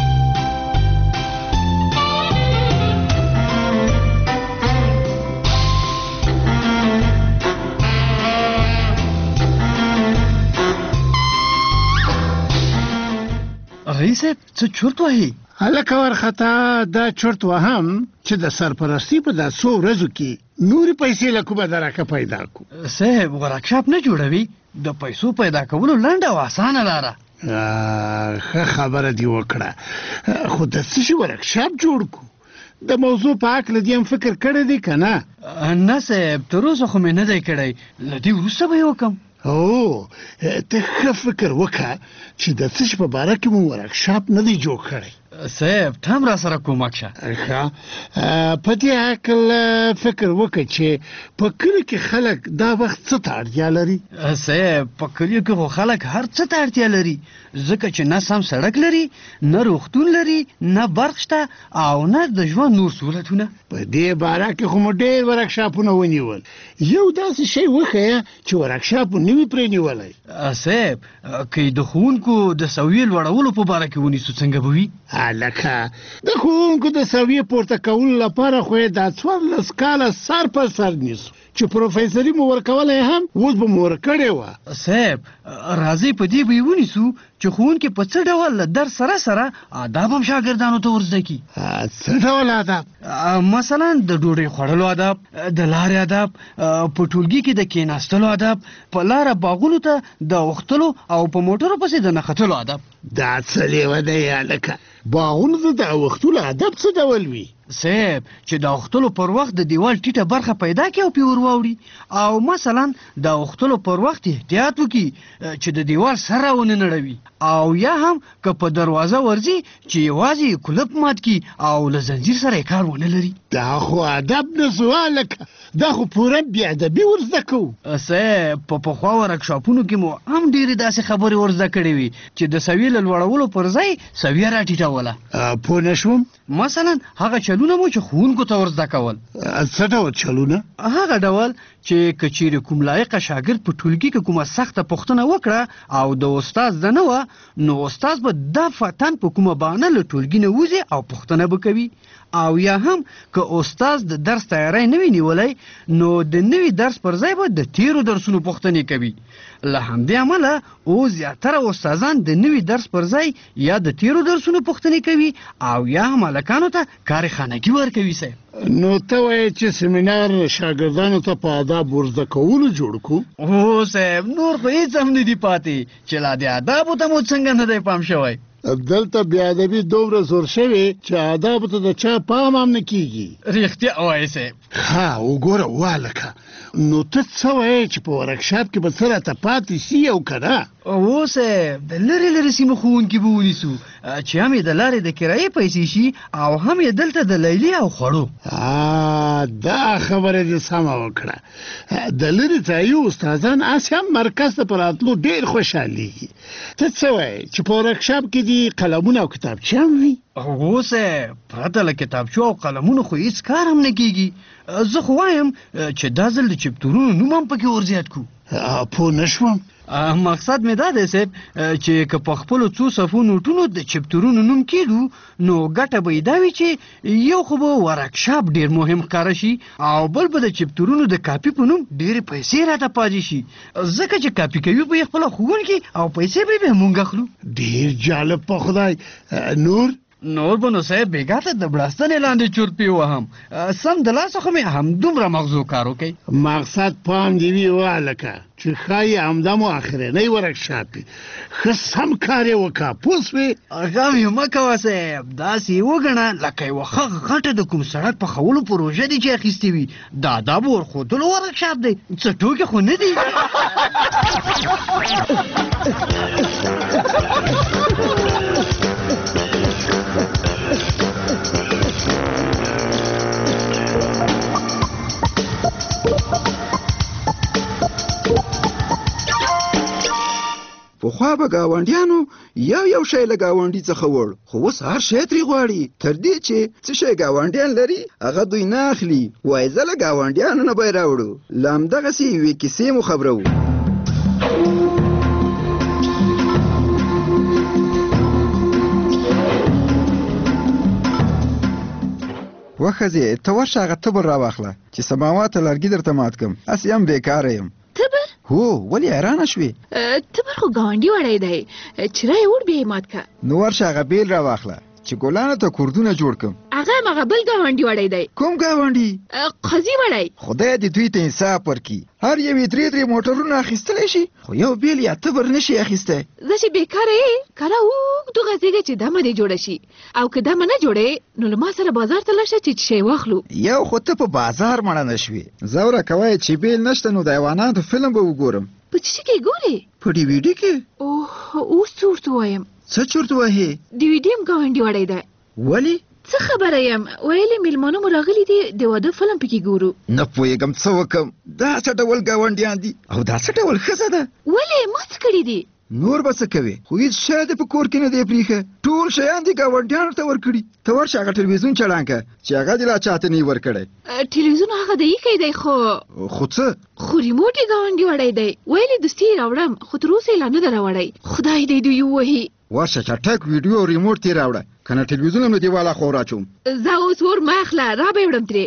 X: رئیس صاحب څه چورت وهي؟
P: هلکه ورخطا دا چورت وهم چې د سرپرستی په دا څو ورځو کې نورې پیسې له کومه درکه پیدا کو.
X: صاحب ورکشاپ نه جوړوي، د پیسو پیدا کولو لنډه او اسانه لاره.
P: ښه خبره دې وکړه، خو د څه شي ورکشاپ جوړ کو؟ د موضوع په هکله دې هم فکر کړی دی که نه؟
X: نه صاحب تر اوسه خو مې نه دی کړی، له دې وروسته به یې وکړم.
P: او ته ښه فکر وکړه چې د څه شي په باره کې مو ورکشاپ نه دی جوړ کړی.
X: صاحب ته هم را سره کومک شه.
P: ښه په دې هکله فکر وکړه چې په کلي کې خلک دا وخت څه ته اړتیا لري؟
X: صاحب په کلیو کې خو خلک هر څه ته اړتیا لري، ځکه چې نه سم سړک لري، نه روغتون لري، نه برق شته او نه د ژوند نور سهولتونه.
P: په دې باره کې خو مو ډېر ورکشاپونه ونیول، یو داسې شی وښیه چې ورکشاپ مو نه وي پرې نیولی.
X: صاحب که د ښوونکو د سویې لوړولو په باره کې ونیسو څنګه به وي؟
P: هلکه د ښوونکو د سویې پورته کولو لپاره خو یې دا څوارلس کاله سر په سر نیسو چې پروفیسري مو ورکولی هم اوس به مو ورکړې وه.
X: صاحب راځئ په دې به یې ونیسو چې ښوونکي په څه ډول له درس سره سره آداب هم شاګردانو ته ور زده کړي.
P: څه ډول آداب؟
X: مثلا د ډوډۍ خوړلو آداب، د لارې آداب، په ټولګي کې د کېناستلو آداب، په لاره باغونو ته د اوښتلو او په موټرو پسې د نه ختلو آداب.
P: دا څه لیوه دی هلکه، باغونو ته د اوښتلو ادب څه ډول وي؟
X: صاحب چې د اوښتلو پر وخت د دیوال ټیټه برخه پیدا کړي او پې ور واوړي، او مثلا د اوښتلو پر وخت احتیاط وکړي چې د دیوال سر راونه نړوي، او یا هم که په دروازه ورځي چې یوازې کلپ مات کړي او له زنځیر سره یې کار ونه لري.
P: دا خو ادب نه شو هلکه، دا خو پوره بې ادبي ور زده کوو.
X: صاحب په پخوا ورکشاپونو کې مو هم ډېرې داسې خبرې ور زده کړې وي چې د سویې له لوړولو پر ځای سویه را ټیټوله.
P: پوه نه شوم.
X: مثلا هغه چلونه مو چې ښوونکو ته ور زده کول.
P: څه ډول چلونه؟
X: هغه ډول چې که چیرې کوم لایقه شاګرد په ټولګي کې کومه سخته پوښتنه وکړه او د استاد ده نه وه، نو استاد به دا فتن په کومه بهانه له ټولګي نه وځي او پوښتنه به کوي، او یا هم که استاد د درس تیاری نه وي نیولی، نو د نوي درس پر ځای به د تیرو درسونو پوښتنې کوي. له همدې امله اوس زیاتره استادان د نوي درس پر ځای یا د تیرو درسونو پوښتنې کوي او یا هم هلکانو ته کار خانګي ورکوي. صاحب
P: نو ته وایې چې سیمینار شاګردانو ته په آداب ور زده کولو جوړ کړو؟
X: هو صاحب نور خو هېڅ هم نه دي پاتې چې لا د آدابو ته مو څنګه نه دی پام شوی.
P: دلته بیا ادبي دومره زور شوی چې آداب ته د چا پام هم نه کیږي.
X: رښتیا وایې صاحب.
P: ها وګوره والکه نو ته څه وایې چې په ورکشاپ کې به څه راته پاتې سي او که نه؟
X: او صاحب د لرې لرې سیمو ښوونکي به ونیسو چې هم یې د لارې د کرایې پیسې شي او هم یې دلته د لیلې او خوړو.
P: دا خبره دې سمه وکړه. د لرې ځایي استادان هسې هم مرکز ته په راتلو ډېر خوشحالېږي. ته څه وایې چې په ورکشاپ کې دې قلمونه او کتابچې هم وي؟
X: هو صاحب پرته له کتابچو او قلمونو خو هېڅ کار هم نه کېږي. زه خو وایم چې دا ځل د چپتورونو نوم هم پکې ورزیات کړو.
P: پوه نه شوم.
X: مقصد مې دا دی صاحب چې که په خپلو څو صفو نوټونو د چپتورونو نوم کېږو نو ګټه به یې دا وي چې یو خو به ورکشاپ ډېر مهم ښکاره شي او بل به د چپتورونو د کاپي په نوم ډېرې پیسې راته پاتې شي ځکه چې کاپي کوي به یې خپله ښوونکي او پیسې به یې موږ اخلو.
P: ډېر جالب په خدای. نور
X: نور به نو صاحب بېګا ته د بړستنې لاندې چورپې وهم سم د لاسه خو مې همدومره مغزو کار وکړي.
P: مقصد پام دې وي والکه چې ښایي همدا مو اخرنی ورکشاپ وي. ښه سم کار یې وکړه پوه سوې.
X: غم یې مه کوه صاحب داسې یې وګڼه لکه یوه ښه غټه د کوم سړک پخولو پروژه دي چې اخیستې وي. د آدابو ورښودلو ورکشاپ دی څه ټوکې خو نه دي.
R: پخوا به ګاونډیانو یو یو شی له ګاونډي څخه وړ خو اوس هر شی ترې غواړي تر دې چې څه شی ګاونډیان لري هغه دوی نه اخلي. وایي زه له ګاونډیانو نه به یې راوړو. له همدغسې یوې کیسې مو خبرو. وښځې ته ورشه هغه تبر راواخله چې سماوات لرګي درته مات کړم. هسې هم بېکاره یم.
B: تبر؟
R: هو ولې حیرانه شوې؟
B: تبر خو ګاونډي وړی دی چې رای وړ بیا یې مات که.
R: نو ورشه هغه بیل راواخله چې ګلانو ته کوردونه جوړ کړم.
B: هغه هماغه بل ګاونډي وړی دی.
R: کوم ګاونډي؟
B: قاضي وړی.
R: خدای دې دوی ته انصاف ورکړي. هر یو یې درې درې موټرونه اخیستلی شي خو یو بیل یا تبر نه شي اخیستی.
B: زه چې بېکاره یې کله اوږد وغځېږه چې دمه دې جوړه شي او که دمه نه جوړې نو له ما سره بازار ته لاړ شه چې شی واخلو.
R: یو خو ته په بازار مړه نه شوې. زوره کوی چې بیل نشته نو د حیواناتو فلم به وګورم.
B: په څه کې ګورې؟
R: په ډي وي ډي کې.
B: اوه اوس څه ورته وایم؟
R: څه چورت وهې؟
B: ډي وي ډي هم ګاونډي وړی دی.
R: ولې؟
B: څه خبره یم ویلې میلمانه مو راغلي دي د واده فلم پکې ګورو.
R: نه پوهېږم څه وکړم. دا څه ډول ګاونډیان دي او دا څه ډول ښځه ده؟
B: ولې ما څه کړي دي؟
R: نور به څه کوې خو هېڅ شی دې په کور کې نه دی پرېښه. ټول شیان دې ګاونډیانو ته ورکړي. ته ورشه هغه ټلویزیون چړان کړه چې هغه دې لا چاته نه یې ورکړی.
B: ټلویزیون هغه د ایښی دی خو
R: خو څه؟
B: خو ریموټ یې ګاونډي وړی دی. ویلې دوستي یې راوړم خو تر اوسه یې لا نه ده راوړی. خدای دې دوی ووهي.
R: ورشه چټک ویډیو ریموټ ترې راوړه که نه ټلویزیون هم له دیواله خو راچوم.
B: زه اوس ور مه اخله را به یې وړم ترې.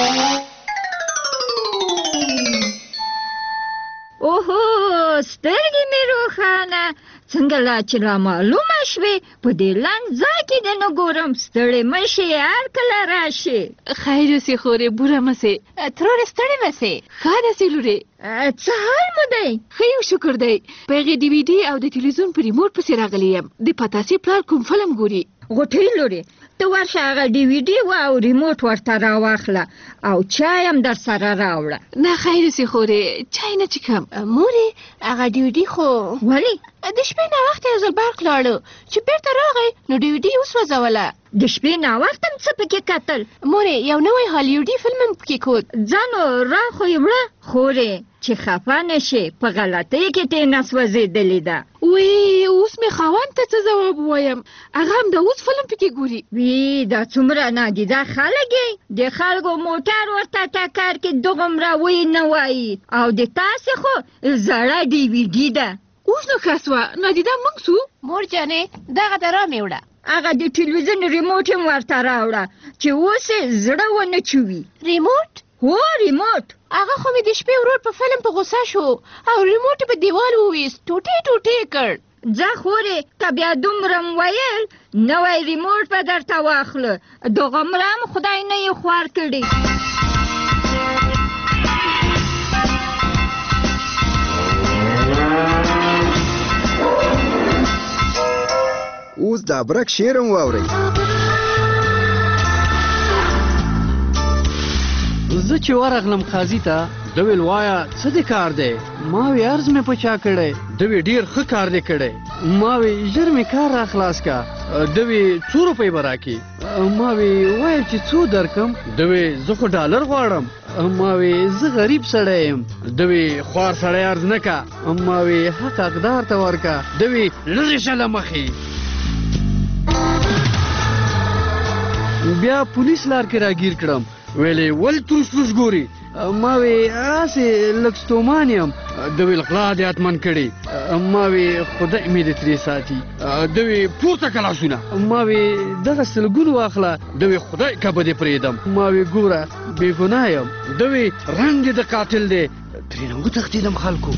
E: اوهو سترګې مې روښانه څنګه لا چې را معلومه شوې په دې لنډ ځای کې دې نه ګورم. ستړې مه شې هر کله راشې.
B: خیر اوسې خورې بوره مه سې ترورې ستړې مه سې. ښه داسې لورې
E: څه حال مو دی؟
B: ښه یو شکر دی. په هغې ډي وي ډي او د تلویزیون په ریموټ پسې راغلی یم. د پتاسې پلار کوم فلم ګوري.
E: غوټۍ لورې ته ورشه هغه ډي وي ډي و او ریموټ ورته راواخله او چای هم در سره راوړه.
B: نه خیر اوسې خورې چای نه څښم. مورې هغه ډي وي ډي خو
E: ولې؟
B: د شپې ناوخته یو ځل برق لاړو چې بیرته راغی نو ډي وي ډي وسوځوله.
E: د شپې ناوخته م څه پکې کتل؟
B: مورې یو نوی هالیوډي فلم هم پکې کود.
E: ځه نو را خو یې وړه خورې چې خفه نه شې په غلطۍ کې تې نه سوځېدلې ده.
B: وی اوس مې خاوند ته څه ځواب ووایم؟ هغه هم د اوس فلم پکې ګوري.
E: وی دا څومره نادیده خلک یې د خلکو موټر ورته ټکر کې دوغومره وی نه وایي او د تاسې خو زړه ډي وي ډي ده.
B: اوس نو ښه سوه نادیده موږ سو. مور جانې دغه ته رامې وړه.
E: هغه د ټلویزیون ریموټ هم ورته راوړه چې اوس یې زړه ونه چوي.
B: ریموټ؟
E: هو ریموټ.
B: هغه خو مې د شپې ورور په فلم په غوسه شو او ریموټ په دیوال وویست ټوټې ټوټې کړ.
E: ځه خورې که بیا دومره م ویل نوی ریموټ به درته واخله. دغومره هم خدای نه یې خوار کړي.
R: اوس د د ابرک شعر هم واورئ.
X: زه چې ورغلم قاضي ته د ویل وایه څه دې کار دی؟ ما وی عرض مې په چا کړی؟ د وی ډېر ښه کار دی کړی. ما وی ژر مې کار را خلاص کا. د وی څو روپۍ به راکړي؟ ما وی وایه چې څو درکم؟ د وی زه خو ډالر غواړم. ما وی زه غریب سړی یم. د وی خوار سړی عرض نه کا. ما وی حق حقدار ته ورکه. د وی لرې شه له مخې. بیا پولیس لار کې راګیر کړم. ویلې ول تروش تروش ګوري. ما وی هسې لږ ستومان یم. د ویل غلا دې حتمن کړي. ما وی خدای مې دې ترې ساتي. د وی پورته که لاسونه. ما وی دغه سلګون واخله. د وی خدای که به دې پرېږدم. ما وی ګوره بې ګناه یم. د وی رنګ دې د قاتل دی. ترېنه وتښتېدم خلکو.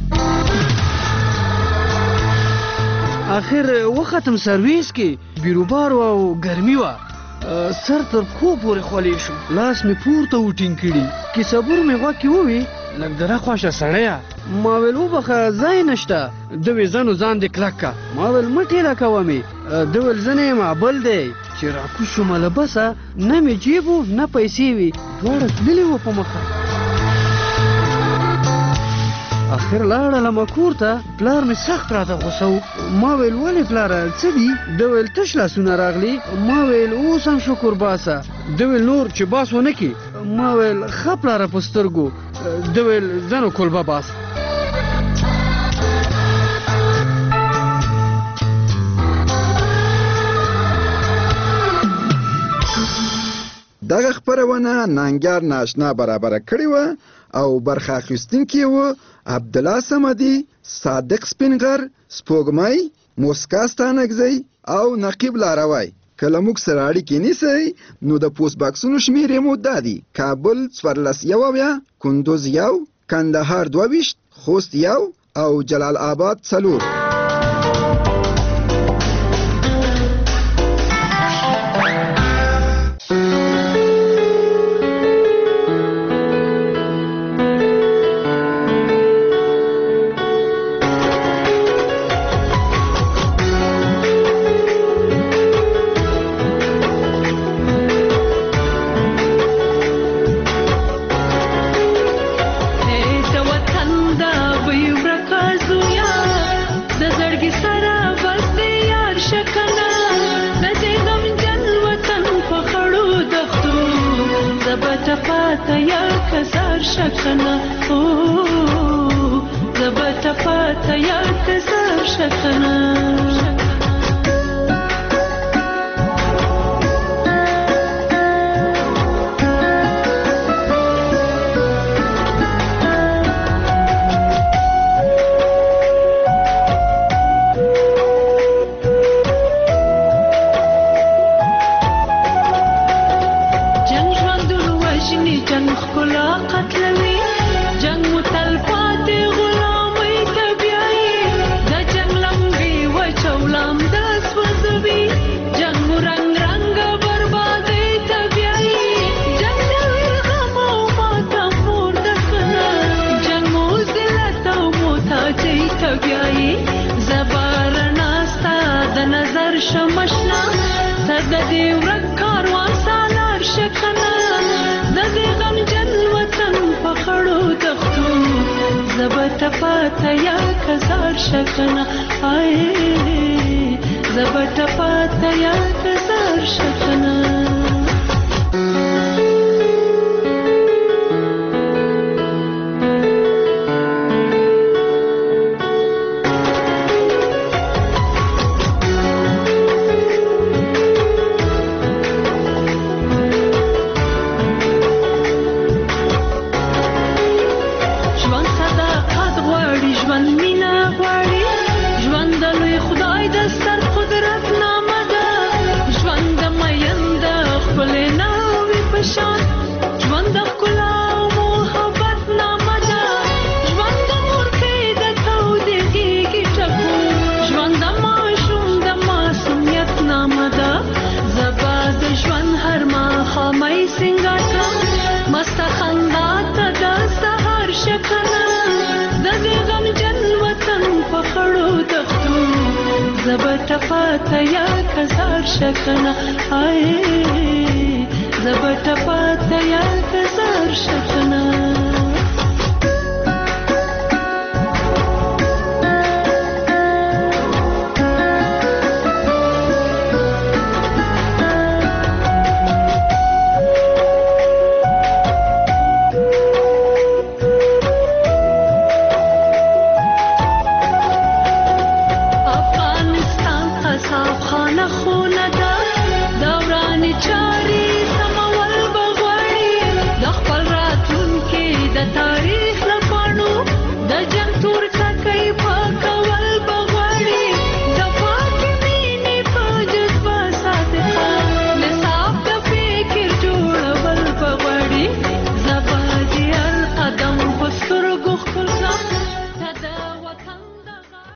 X: آخر وختم سرویس کې بیروبار و او ګرمي وه. سر تر پښو پورې خولې شو. لاس مې پورته وټینګ کړي. کیسهبور مې غوږ کې ووي لږ د راخواشه سړیه. ما ویل وبخه ځای نشته. د وی زنو ځان دې کلک که. ما ویل مه ټېله کوه مې. د ویل زه نه یم عبل دی. چې راکوز شومه له بسه نه مې جیب و نه پیسې وي. دواړه تللي وو په مخه. اخر لاړلم کور ته. پلار مې سخت راته غوسه و. ما ویل ولې پلاره څه دي؟ د ویل تش لاسونه راغلي. ما ویل اوس هم شکر باسه. د ویل نور چې باس ونه کړي. ما ویل ښه پلاره په سترګو. د ویل زنو کلبه باس.
R: دغه خپرونه ننګیار ناشنا برابره کړې وه او برخه اخیستونکي وو عبدالله صمدي، صادق سپینغر، سپوږمۍ، موسکا ستانکزی او نقیب لاروی. که له موږ سره اړیکې نیسئ نو د پوسټ باکسونو شمېرې مو دا دي: کابل څوارلس یو اویا، کندوز یو، کندهار دوه ویشت، خوست یو او جلال آباد څلور.
A: خدای د ستر قدرت نامه ده. ژوند د مین د ټپا تیار کزار شکنه آئے زبا ټپا تیار کزار شکنه